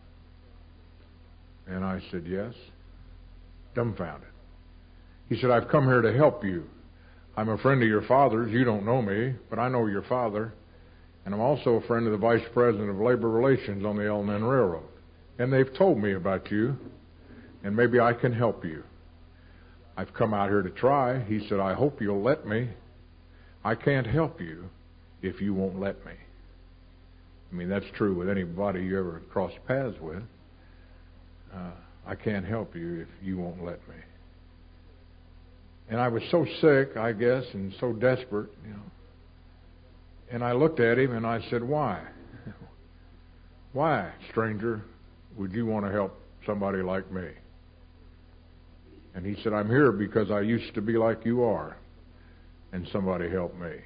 And I said, yes. Dumbfounded. He said, I've come here to help you. I'm a friend of your father's. You don't know me, but I know your father. And I'm also a friend of the Vice President of Labor Relations on the L and N Railroad. And they've told me about you, and maybe I can help you. I've come out here to try. He said, I hope you'll let me. I can't help you if you won't let me. I mean, that's true with anybody you ever cross paths with. Uh, I can't help you if you won't let me. And I was so sick, I guess, and so desperate, you know. And I looked at him and I said, why? Why, stranger, would you want to help somebody like me? And he said, I'm here because I used to be like you are, and somebody helped me.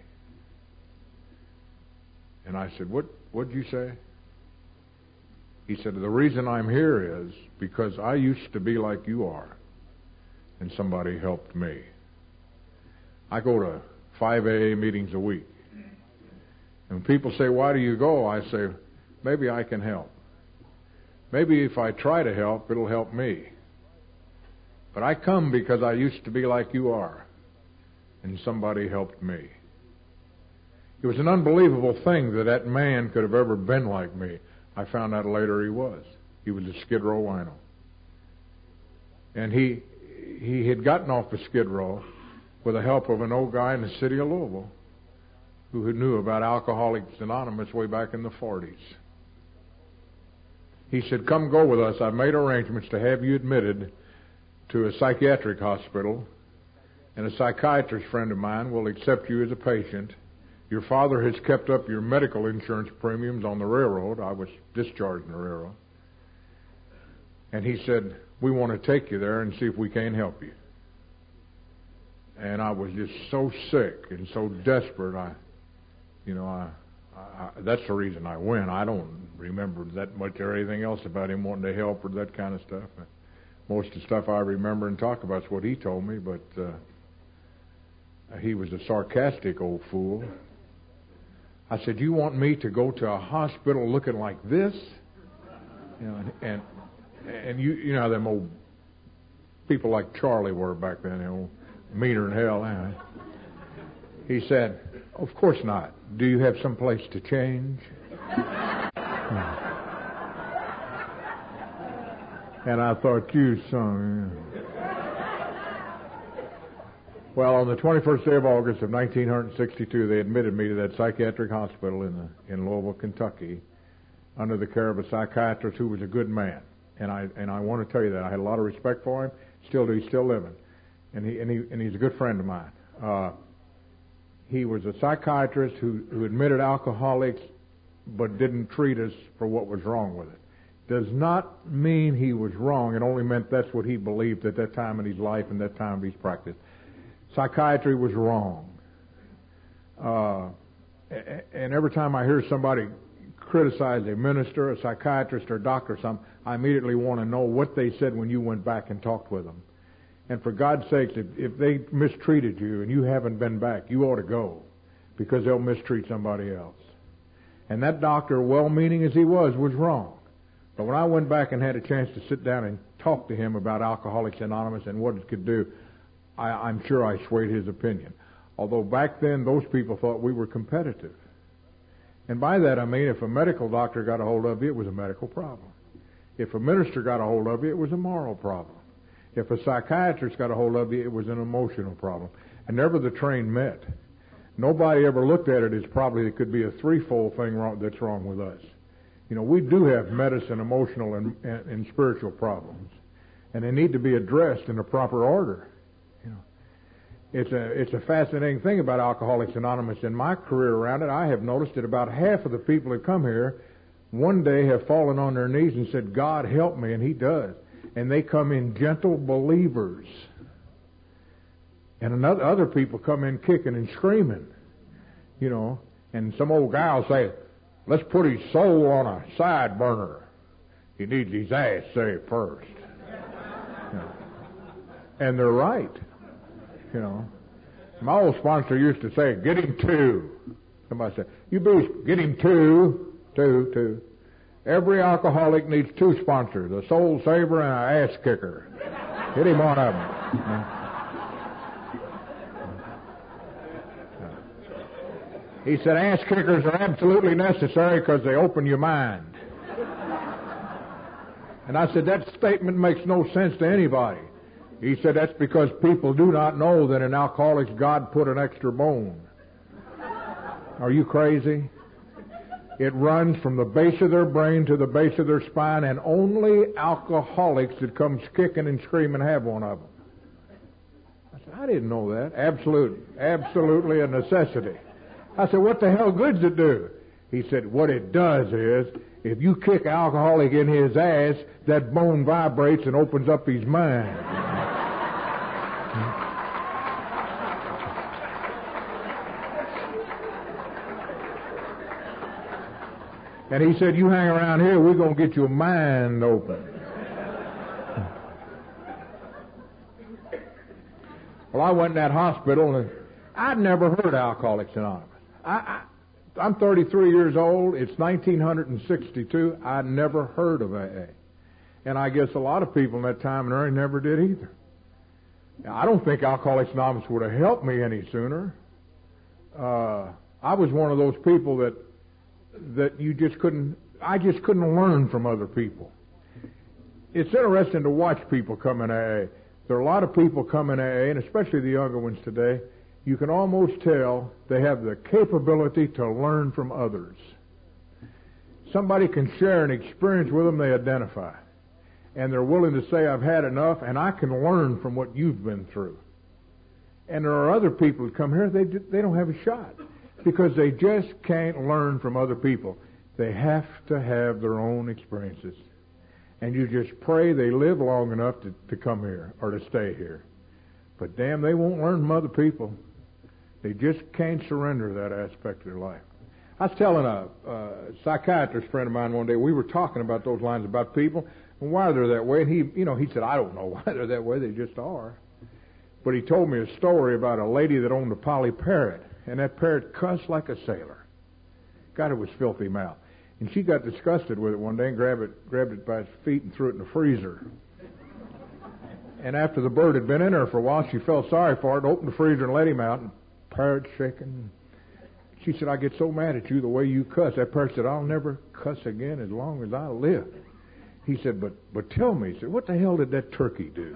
And I said, what what'd you say? He said, the reason I'm here is because I used to be like you are, and somebody helped me. I go to five A A meetings a week. And when people say, why do you go? I say, maybe I can help. Maybe if I try to help, it'll help me. But I come because I used to be like you are, and somebody helped me. It was an unbelievable thing that that man could have ever been like me. I found out later he was. He was a Skid Row wino. And he he had gotten off the Skid Row with the help of an old guy in the city of Louisville who knew about Alcoholics Anonymous way back in the forties. He said, come go with us. I've made arrangements to have you admitted to a psychiatric hospital, and a psychiatrist friend of mine will accept you as a patient. Your father has kept up your medical insurance premiums on the railroad. I was discharged in the railroad. And he said, we want to take you there and see if we can help you. And I was just so sick and so desperate. I, you know, I, I, that's the reason I went. I don't remember that much or anything else about him wanting to help or that kind of stuff. Most of the stuff I remember and talk about is what he told me, but uh, he was a sarcastic old fool. I said, you want me to go to a hospital looking like this? You know, and, and and you you know how them old people like Charlie were back then, you know, meaner than hell. Anyway. He said, Of course not. Do you have some place to change? And I thought, you son. Well, on the twenty-first day of August of nineteen sixty-two, they admitted me to that psychiatric hospital in the, in Louisville, Kentucky, under the care of a psychiatrist who was a good man. And I and I want to tell you that I had a lot of respect for him. Still do. He's still living, and he and he and he's a good friend of mine. Uh, he was a psychiatrist who who admitted alcoholics, but didn't treat us for what was wrong with it. Does not mean he was wrong. It only meant that's what he believed at that time in his life and that time of his practice. Psychiatry was wrong. Uh, and every time I hear somebody criticize a minister, a psychiatrist, or a doctor or something, I immediately want to know what they said when you went back and talked with them. And for God's sakes, if, if they mistreated you and you haven't been back, you ought to go, because they'll mistreat somebody else. And that doctor, well-meaning as he was, was wrong. But when I went back and had a chance to sit down and talk to him about Alcoholics Anonymous and what it could do, I, I'm sure I swayed his opinion. Although back then, those people thought we were competitive. And by that I mean, if a medical doctor got a hold of you, it was a medical problem. If a minister got a hold of you, it was a moral problem. If a psychiatrist got a hold of you, it was an emotional problem. And never the train met. Nobody ever looked at it as probably it could be a threefold thing wrong, that's wrong with us. You know, we do have medicine, emotional, and, and, and spiritual problems. And they need to be addressed in the proper order. You know, it's a, it's a fascinating thing about Alcoholics Anonymous. In my career around it, I have noticed that about half of the people that come here one day have fallen on their knees and said, God help me, and He does. And they come in gentle believers. And another, other people come in kicking and screaming, you know, and some old guy will say, let's put his soul on a side burner. He needs his ass saved first. You know. And they're right. You know. My old sponsor used to say, get him two. Somebody said, you boost, get him two, two, two. Every alcoholic needs two sponsors, a soul saver and an ass kicker. Hit him one of them. You know. He said, ass kickers are absolutely necessary because they open your mind. And I said, that statement makes no sense to anybody. He said, that's because people do not know that in alcoholics God put an extra bone. Are you crazy? It runs from the base of their brain to the base of their spine, and only alcoholics that comes kicking and screaming have one of them. I said, I didn't know that. Absolute, absolutely a necessity. I said, what the hell good's it do? He said, what it does is, if you kick an alcoholic in his ass, that bone vibrates and opens up his mind. And he said, you hang around here, we're going to get your mind open. Well, I went in that hospital, and I'd never heard of Alcoholics Anonymous. I, I, I'm thirty-three years old. It's nineteen sixty-two. I never heard of A A. And I guess a lot of people in that time and era never did either. Now, I don't think Alcoholics Anonymous would have helped me any sooner. Uh, I was one of those people that that you just couldn't, I just couldn't learn from other people. It's interesting to watch people come in A A. There are a lot of people come in A A, and especially the younger ones today, you can almost tell they have the capability to learn from others. Somebody can share an experience with them they identify. And they're willing to say, I've had enough, and I can learn from what you've been through. And there are other people who come here, they, they don't have a shot. Because they just can't learn from other people. They have to have their own experiences. And you just pray they live long enough to, to come here or to stay here. But damn, they won't learn from other people. They just can't surrender that aspect of their life. I was telling a, a psychiatrist friend of mine one day, we were talking about those lines about people and why they're that way. And he, you know, he said, I don't know why they're that way. They just are. But he told me a story about a lady that owned a Polly parrot. And that parrot cussed like a sailor. God, it was filthy mouth. And she got disgusted with it one day and grabbed it, grabbed it by its feet and threw it in the freezer. And after the bird had been in there for a while, she felt sorry for it, opened the freezer and let him out, and the parrot shaking. She said, I get so mad at you the way you cuss. That person said, I'll never cuss again as long as I live. He said, but but tell me, he said, what the hell did that turkey do?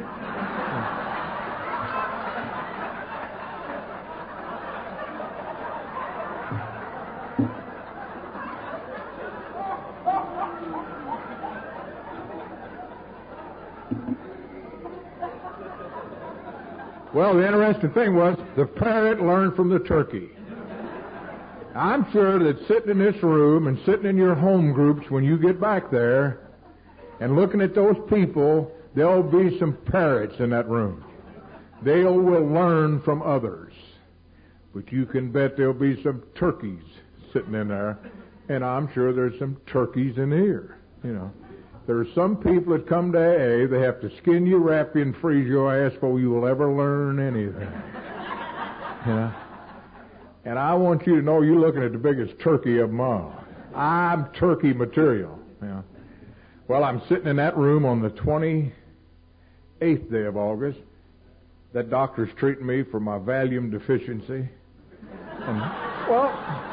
Well, the interesting thing was the parrot learned from the turkey. I'm sure that sitting in this room and sitting in your home groups when you get back there and looking at those people, there'll be some parrots in that room. They will learn from others. But you can bet there'll be some turkeys sitting in there, and I'm sure there's some turkeys in here. You know, there are some people that come to A A, they have to skin you, wrap you, and freeze your ass before you will ever learn anything. You know? And I want you to know you're looking at the biggest turkey of them all. I'm turkey material. You know? Well, I'm sitting in that room on the twenty-eighth day of August. That doctor's treating me for my Valium deficiency. And, well,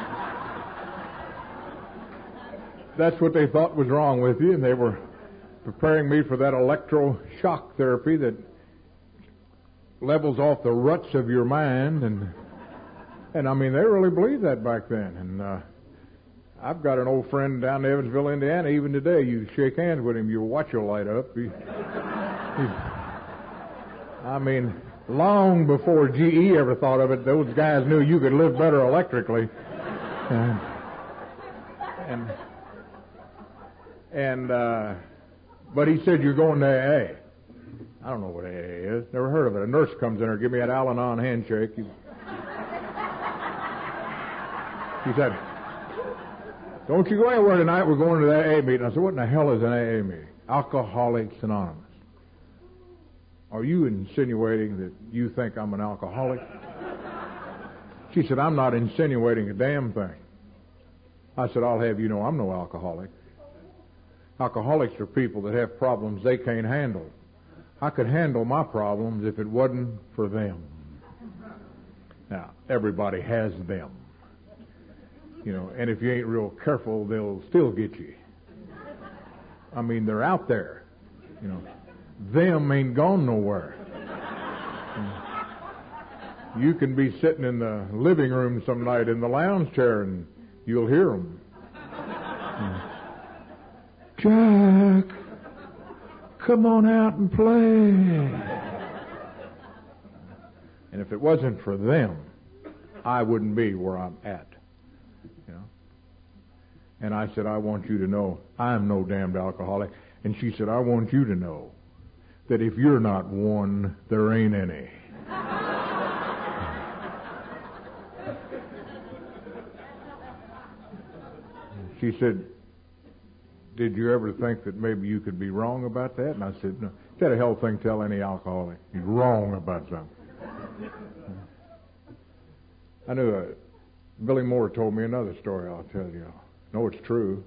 that's what they thought was wrong with you, and they were preparing me for that electroshock therapy that levels off the ruts of your mind. And, and I mean, they really believed that back then. And uh, I've got an old friend down in Evansville, Indiana. Even today, you shake hands with him, your watch will light up. He, he, I mean, long before G E ever thought of it, those guys knew you could live better electrically. And, and, and uh, but he said, you're going to A A. I don't know what A A is. Never heard of it. A nurse comes in there, give me that Al-Anon handshake. He, he said, don't you go anywhere tonight. We're going to the A A meeting. I said, what in the hell is an A A meeting? Alcoholics Anonymous. Are you insinuating that you think I'm an alcoholic? She said, I'm not insinuating a damn thing. I said, I'll have you know I'm no alcoholic. Alcoholics are people that have problems they can't handle. I could handle my problems if it wasn't for them. Now, everybody has them. You know, and if you ain't real careful, they'll still get you. I mean, they're out there. You know, them ain't gone nowhere. You can be sitting in the living room some night in the lounge chair and you'll hear them. Jack, come on out and play. And if it wasn't for them, I wouldn't be where I'm at. You know? And I said, I want you to know I'm no damned alcoholic. And she said, I want you to know that if you're not one, there ain't any. She said, did you ever think that maybe you could be wrong about that? And I said, no. It's a hell thing to tell any alcoholic. He's wrong about something. I knew uh, Billy Moore told me another story I'll tell you. No, it's true.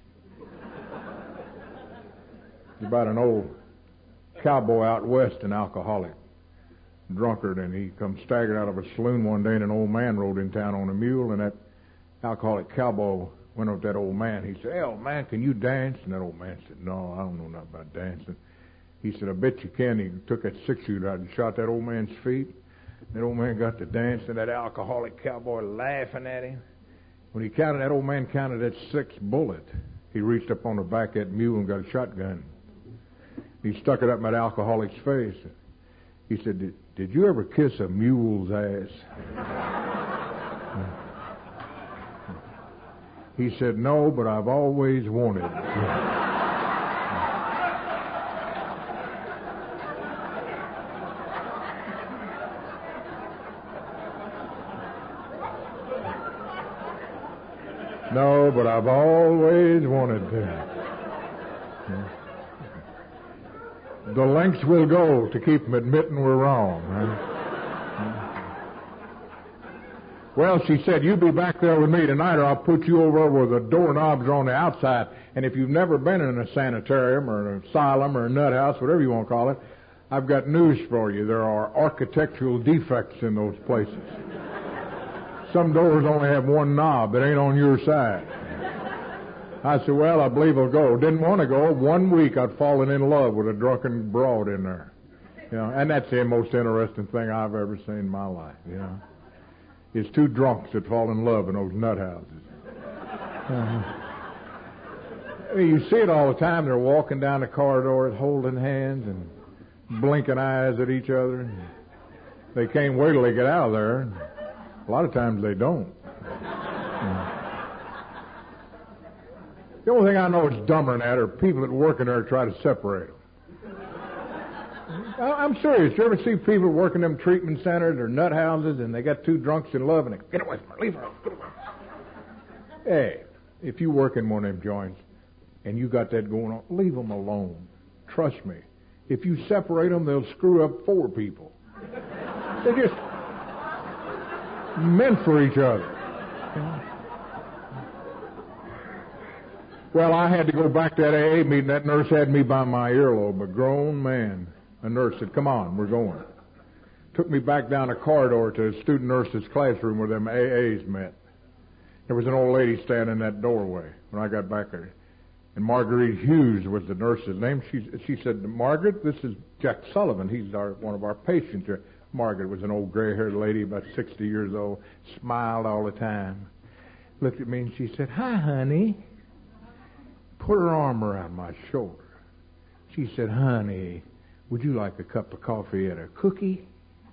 It's about an old cowboy out west, an alcoholic, drunkard, and he come staggered out of a saloon one day, and an old man rode in town on a mule, and that alcoholic cowboy went up to that old man. He said, hey, old man, can you dance? And that old man said, no, I don't know nothing about dancing. He said, I bet you can. He took that six-shooter out and shot that old man's feet. That old man got to dance, and that alcoholic cowboy laughing at him. When he counted, that old man counted that sixth bullet. He reached up on the back of that mule and got a shotgun. He stuck it up in that alcoholic's face. He said, did, did you ever kiss a mule's ass? He said, no, but I've always wanted. No, but I've always wanted to. The lengths we'll go to keep them admitting we're wrong. Huh? Well, she said, you be back there with me tonight or I'll put you over where the doorknobs are on the outside. And if you've never been in a sanitarium or an asylum or a nut house, whatever you want to call it, I've got news for you. There are architectural defects in those places. Some doors only have one knob. It ain't on your side. I said, well, I believe I'll go. Didn't want to go. One week I'd fallen in love with a drunken broad in there. You know, and that's the most interesting thing I've ever seen in my life, you know. It's two drunks that fall in love in those nut houses. Uh-huh. You see it all the time. They're walking down the corridor holding hands and blinking eyes at each other. They can't wait till they get out of there. A lot of times they don't. Yeah. The only thing I know is dumber than that are people that work in there try to separate them. I'm serious. You ever see people working them treatment centers or nut houses and they got two drunks in love and they get away from her, leave her alone, get away. Hey, if you work in one of them joints and you got that going on, leave them alone. Trust me. If you separate them, they'll screw up four people. They're just meant for each other. Well, I had to go back to that A A meeting. That nurse had me by my earlobe, a grown man. A nurse said, come on, we're going. Took me back down a corridor to a student nurse's classroom where them A As met. There was an old lady standing in that doorway when I got back there. And Marguerite Hughes was the nurse's name. She she said, Margaret, this is Jack Sullivan. He's our one of our patients here. Margaret was an old gray-haired lady, about sixty years old, smiled all the time. Looked at me and she said, hi, honey. Put her arm around my shoulder. She said, honey, would you like a cup of coffee and a cookie?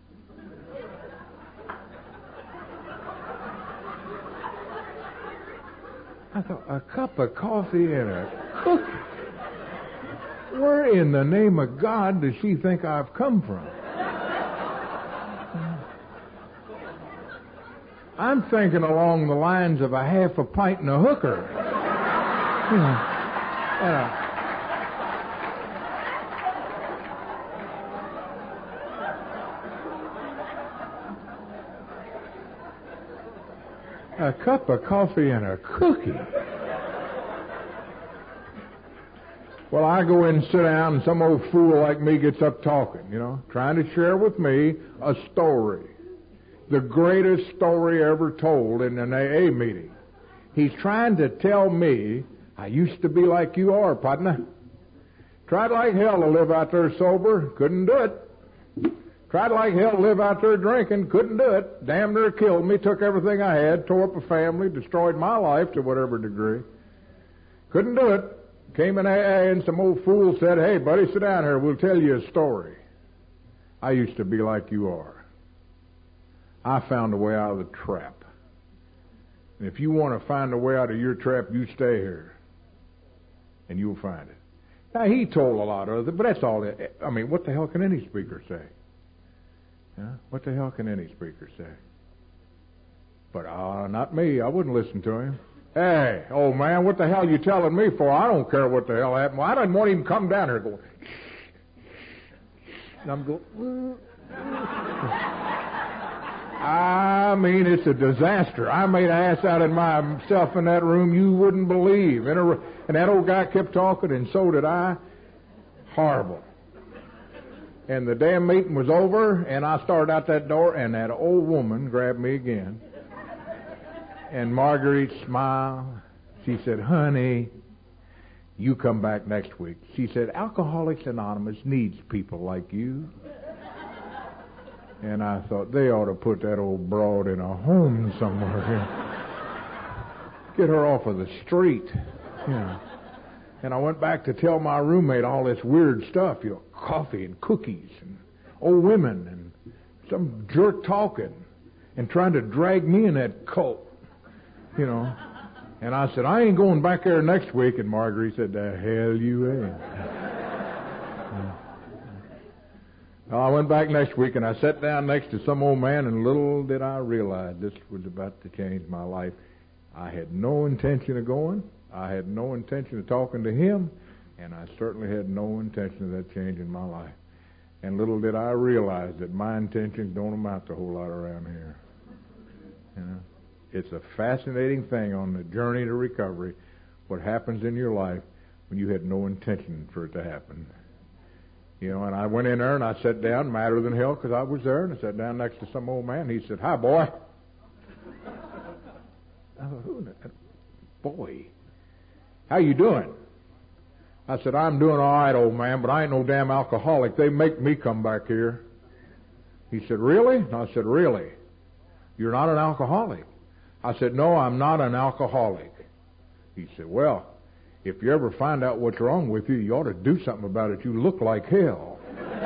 I thought, a cup of coffee and a cookie? Where in the name of God does she think I've come from? I'm thinking along the lines of a half a pint and a hooker. You know, and a, A cup of coffee and a cookie. Well, I go in and sit down, and some old fool like me gets up talking, you know, trying to share with me a story. The greatest story ever told in an A A meeting. He's trying to tell me, I used to be like you are, partner. Tried like hell to live out there sober, couldn't do it. Tried like hell to live out there drinking, couldn't do it. Damn near killed me, took everything I had, tore up a family, destroyed my life to whatever degree. Couldn't do it. Came in A A and some old fool said, hey, buddy, sit down here, we'll tell you a story. I used to be like you are. I found a way out of the trap. And if you want to find a way out of your trap, you stay here. And you'll find it. Now, he told a lot of it, but that's all. It, I mean, what the hell can any speaker say? Yeah? What the hell can any speaker say? But uh, not me. I wouldn't listen to him. Hey, old man, what the hell are you telling me for? I don't care what the hell happened. Well, I didn't want him to come down here going, and I'm going, I mean, it's a disaster. I made an ass out of myself in that room you wouldn't believe. And, a, and that old guy kept talking, and so did I. Horrible. And the damn meeting was over, and I started out that door, and that old woman grabbed me again. And Marguerite smiled. She said, honey, you come back next week. She said, Alcoholics Anonymous needs people like you. And I thought, they ought to put that old broad in a home somewhere here. Get her off of the street. You know. And I went back to tell my roommate all this weird stuff, you know, coffee and cookies and old women and some jerk talking and trying to drag me in that cult, you know. And I said, I ain't going back there next week. And Marguerite said, the hell you ain't. Well, I went back next week and I sat down next to some old man, and little did I realize this was about to change my life. I had no intention of going. I had no intention of talking to him, and I certainly had no intention of that changing my life. And little did I realize that my intentions don't amount to a whole lot around here. You know, it's a fascinating thing on the journey to recovery, what happens in your life when you had no intention for it to happen. You know, and I went in there and I sat down, madder than hell, because I was there, and I sat down next to some old man. He said, hi, boy. I thought, who? Boy, how you doing? I said, I'm doing all right, old man, but I ain't no damn alcoholic. They make me come back here. He said, really? And I said, really? You're not an alcoholic? I said, no, I'm not an alcoholic. He said, well, if you ever find out what's wrong with you, you ought to do something about it. You look like hell.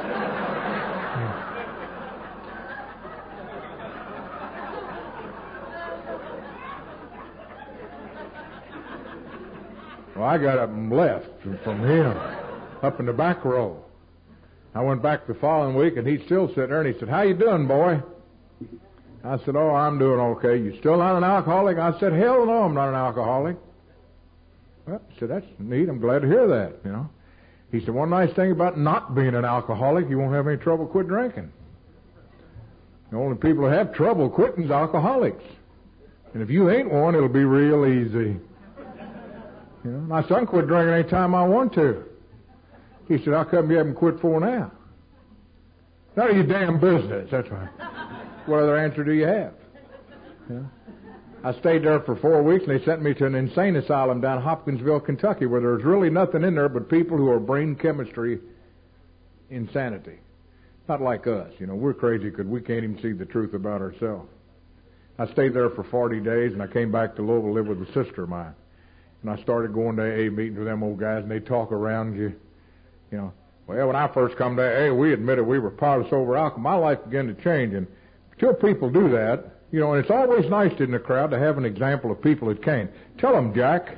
Well, I got up and left from him, up in the back row. I went back the following week, and he's still sitting there, and he said, how you doing, boy? I said, oh, I'm doing okay. You still not an alcoholic? I said, hell no, I'm not an alcoholic. Well, he said, that's neat. I'm glad to hear that, you know. He said, one nice thing about not being an alcoholic, you won't have any trouble quit drinking. The only people who have trouble quitting is alcoholics. And if you ain't one, it'll be real easy. You know, my son quit drinking any time I want to. He said, how come you haven't quit for now? None of your damn business. That's right. What other answer do you have? You know? I stayed there for four weeks, and they sent me to an insane asylum down in Hopkinsville, Kentucky, where there's really nothing in there but people who are brain chemistry insanity. Not like us. You know, we're crazy because we can't even see the truth about ourselves. I stayed there for forty days, and I came back to Louisville to live with a sister of mine. And I started going to A A meetings with them old guys, and they talk around you. You know, well, when I first come to A A, we admitted we were powerless over alcohol. My life began to change, and until people do that, you know, and it's always nice in the crowd to have an example of people that can. Tell them, Jack.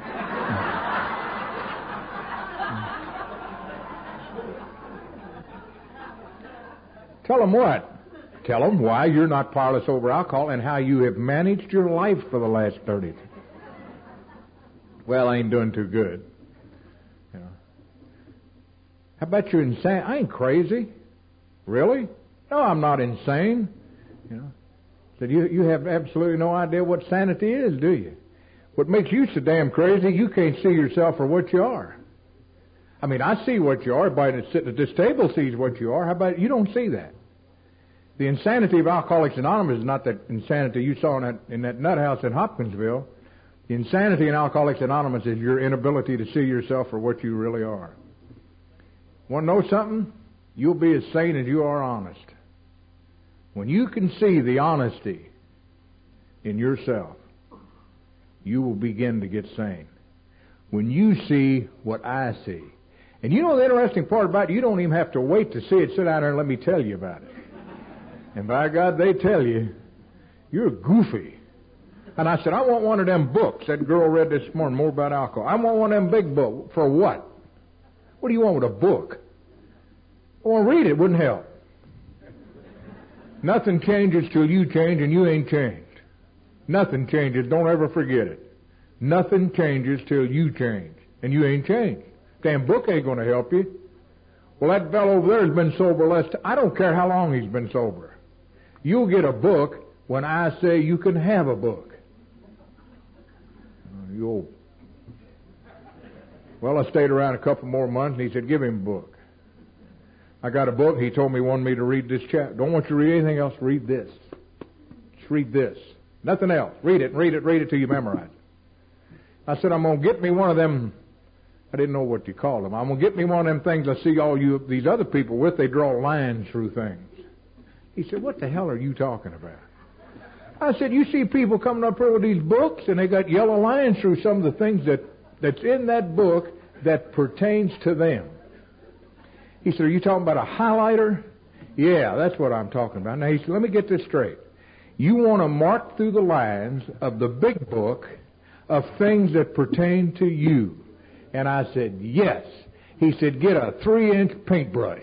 Tell them what? Tell them why you're not powerless over alcohol and how you have managed your life for the last thirty. Well, I ain't doing too good. You know. How about you're insane? I ain't crazy. Really? No, I'm not insane. You know. Said, you, you have absolutely no idea what sanity is, do you? What makes you so damn crazy, you can't see yourself for what you are. I mean, I see what you are. Everybody that's sitting at this table sees what you are. How about you don't see that? The insanity of Alcoholics Anonymous is not that insanity you saw in that, in that nut house in Hopkinsville. The insanity in Alcoholics Anonymous is your inability to see yourself for what you really are. Want to know something? You'll be as sane as you are honest. When you can see the honesty in yourself, you will begin to get sane. When you see what I see. And you know the interesting part about it, you don't even have to wait to see it. Sit down there and let me tell you about it. And by God, they tell you, you're goofy. And I said, I want one of them books. That girl read this morning more about alcohol. I want one of them big books. For what? What do you want with a book? I want to read it. It wouldn't help. Nothing changes till you change, and you ain't changed. Nothing changes. Don't ever forget it. Nothing changes till you change, and you ain't changed. Damn book ain't going to help you. Well, that fellow over there has been sober less. T- I don't care how long he's been sober. You'll get a book when I say you can have a book. You old. Well, I stayed around a couple more months, and he said, give him a book. I got a book. He told me he wanted me to read this chapter. Don't want you to read anything else. Read this. Just read this. Nothing else. Read it, read it, read it till you memorize it. I said, I'm going to get me one of them. I didn't know what you call them. I'm going to get me one of them things I see all you these other people with. They draw lines through things. He said, what the hell are you talking about? I said, you see people coming up here with these books, and they got yellow lines through some of the things that, that's in that book that pertains to them. He said, are you talking about a highlighter? Yeah, that's what I'm talking about. Now, he said, let me get this straight. You want to mark through the lines of the big book of things that pertain to you. And I said, yes. He said, get a three-inch paintbrush.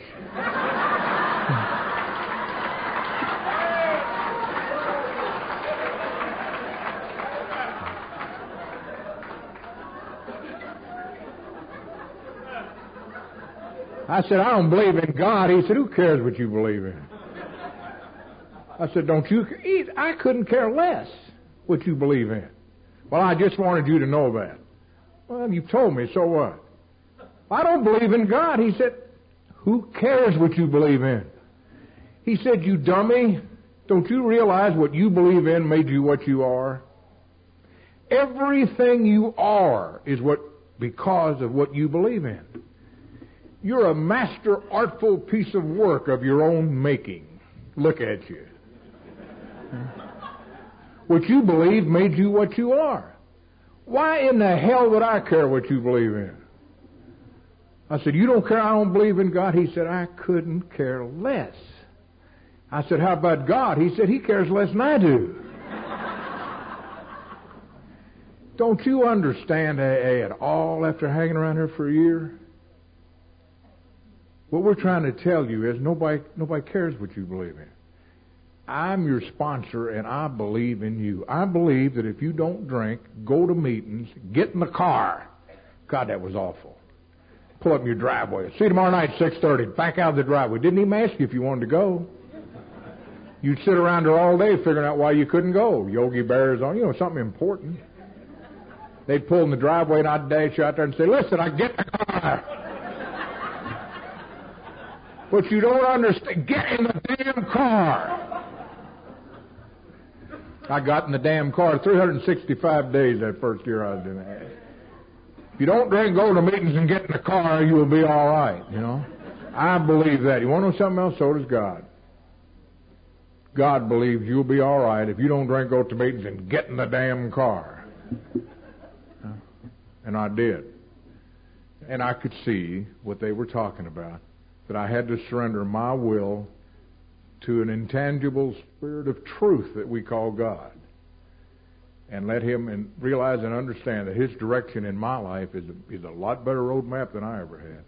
I said, I don't believe in God. He said, who cares what you believe in? I said, don't you? I couldn't care less what you believe in. Well, I just wanted you to know that. Well, you've told me, so what? I don't believe in God. He said, who cares what you believe in? He said, you dummy, Don't you realize what you believe in made you what you are? Everything you are is what because of what you believe in. You're a master artful piece of work of your own making. Look at you. What you believe made you what you are. Why in the hell would I care what you believe in? I said, you don't care I don't believe in God? He said, I couldn't care less. I said, how about God? He said, he cares less than I do. Don't you understand A A at all after hanging around here for a year? What we're trying to tell you is nobody nobody cares what you believe in. I'm your sponsor, and I believe in you. I believe that if you don't drink, go to meetings, get in the car. God, that was awful. Pull up in your driveway. See you tomorrow night at six thirty. Back out of the driveway. Didn't even ask you if you wanted to go. You'd sit around there all day figuring out why you couldn't go. Yogi Bear's on, you know, something important. They'd pull in the driveway, and I'd dash you out there and say, listen, I get in the car. But you don't understand. Get in the damn car. I got in the damn car three hundred sixty-five days that first year I was doing that. If you don't drink, go to meetings and get in the car, you will be all right, you know. I believe that. You want to know something else? So does God. God believes you'll be all right if you don't drink, go to meetings, and get in the damn car. And I did. And I could see what they were talking about, that I had to surrender my will to an intangible spirit of truth that we call God, and let him and realize and understand that his direction in my life is a, is a lot better roadmap than I ever had.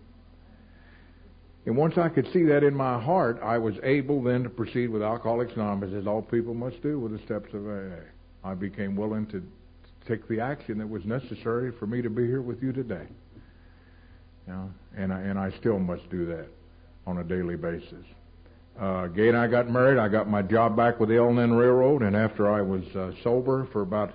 And once I could see that in my heart, I was able then to proceed with Alcoholics Anonymous, as all people must do with the steps of A A. I became willing to take the action that was necessary for me to be here with you today. You know, and I, and I still must do that on a daily basis. Uh, Gay and I got married. I got my job back with the L and N Railroad, and after I was uh, sober for about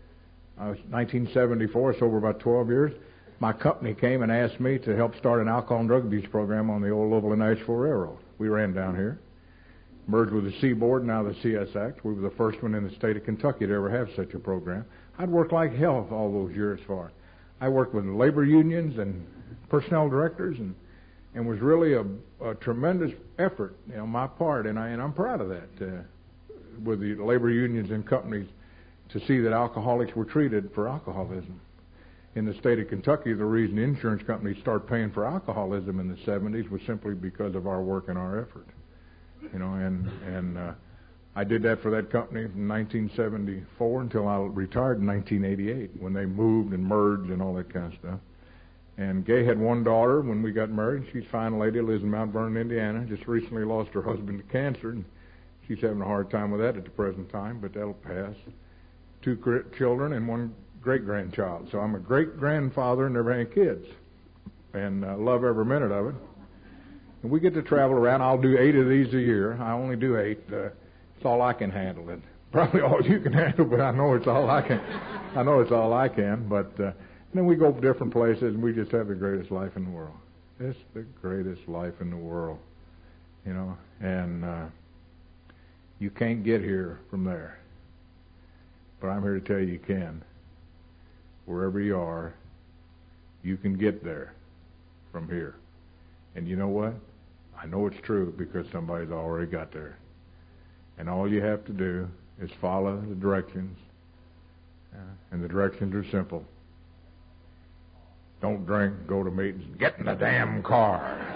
I was nineteen seventy-four, sober about twelve years, my company came and asked me to help start an alcohol and drug abuse program on the old Louisville and Nashville Railroad. We ran down here, merged with the Seaboard, now the C S Act. We were the first one in the state of Kentucky to ever have such a program. I'd worked like hell all those years for it. I worked with labor unions and personnel directors, and and was really a, a tremendous effort, you know, my part, and I and I'm proud of that uh, with the labor unions and companies to see that alcoholics were treated for alcoholism. In the state of Kentucky, the reason insurance companies started paying for alcoholism in the seventies was simply because of our work and our effort, you know, and and uh, I did that for that company from nineteen seventy-four until I retired in nineteen eighty-eight when they moved and merged and all that kind of stuff. And Gay had one daughter when we got married. She's a fine lady, lives in Mount Vernon, Indiana. Just recently lost her husband to cancer, and she's having a hard time with that at the present time, but that'll pass. Two children and one great-grandchild. So I'm a great-grandfather and never had kids, and uh, love every minute of it. And we get to travel around. I'll do eight of these a year. I only do eight. Uh, it's all I can handle. It probably all you can handle, but I know it's all I can. I know it's all I can, but. Uh, And then we go to different places, and we just have the greatest life in the world. It's the greatest life in the world, you know. And uh, you can't get here from there. But I'm here to tell you you can. Wherever you are, you can get there from here. And you know what? I know it's true because somebody's already got there. And all you have to do is follow the directions. Uh, and the directions are simple. Don't drink, go to meetings, get in the damn car.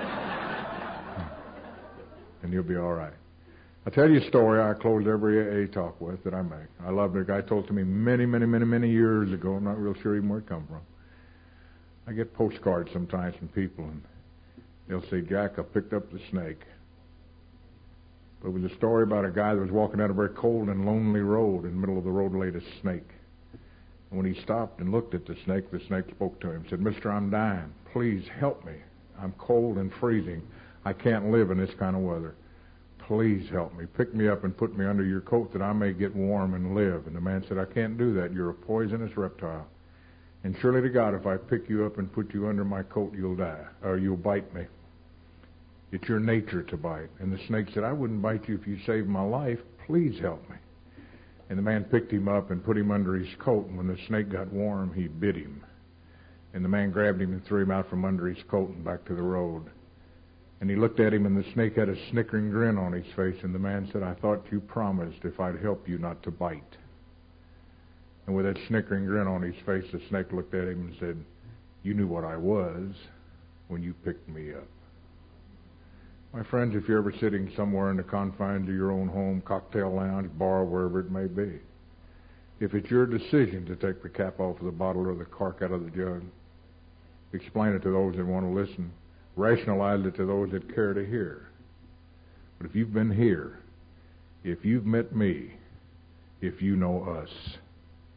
And you'll be all right. I'll tell you a story I close every A A talk with that I make. I love it. A guy told it to me many, many, many, many years ago. I'm not real sure even where it come from. I get postcards sometimes from people, and they'll say, Jack, I picked up the snake. But it was a story about a guy that was walking down a very cold and lonely road. In the middle of the road laid a snake. When he stopped and looked at the snake, the snake spoke to him and said, Mister, I'm dying. Please help me. I'm cold and freezing. I can't live in this kind of weather. Please help me. Pick me up and put me under your coat that I may get warm and live. And the man said, I can't do that. You're a poisonous reptile. And surely to God, if I pick you up and put you under my coat, you'll die, or you'll bite me. It's your nature to bite. And the snake said, I wouldn't bite you if you saved my life. Please help me. And the man picked him up and put him under his coat, and when the snake got warm, he bit him. And the man grabbed him and threw him out from under his coat and back to the road. And he looked at him, and the snake had a snickering grin on his face, and the man said, I thought you promised if I'd help you not to bite. And with that snickering grin on his face, the snake looked at him and said, you knew what I was when you picked me up. My friends, if you're ever sitting somewhere in the confines of your own home, cocktail lounge, bar, wherever it may be, if it's your decision to take the cap off of the bottle or the cork out of the jug, explain it to those that want to listen, rationalize it to those that care to hear. But if you've been here, if you've met me, if you know us,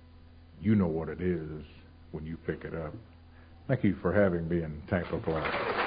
you know what it is when you pick it up. Thank you for having me in Tampa, Florida.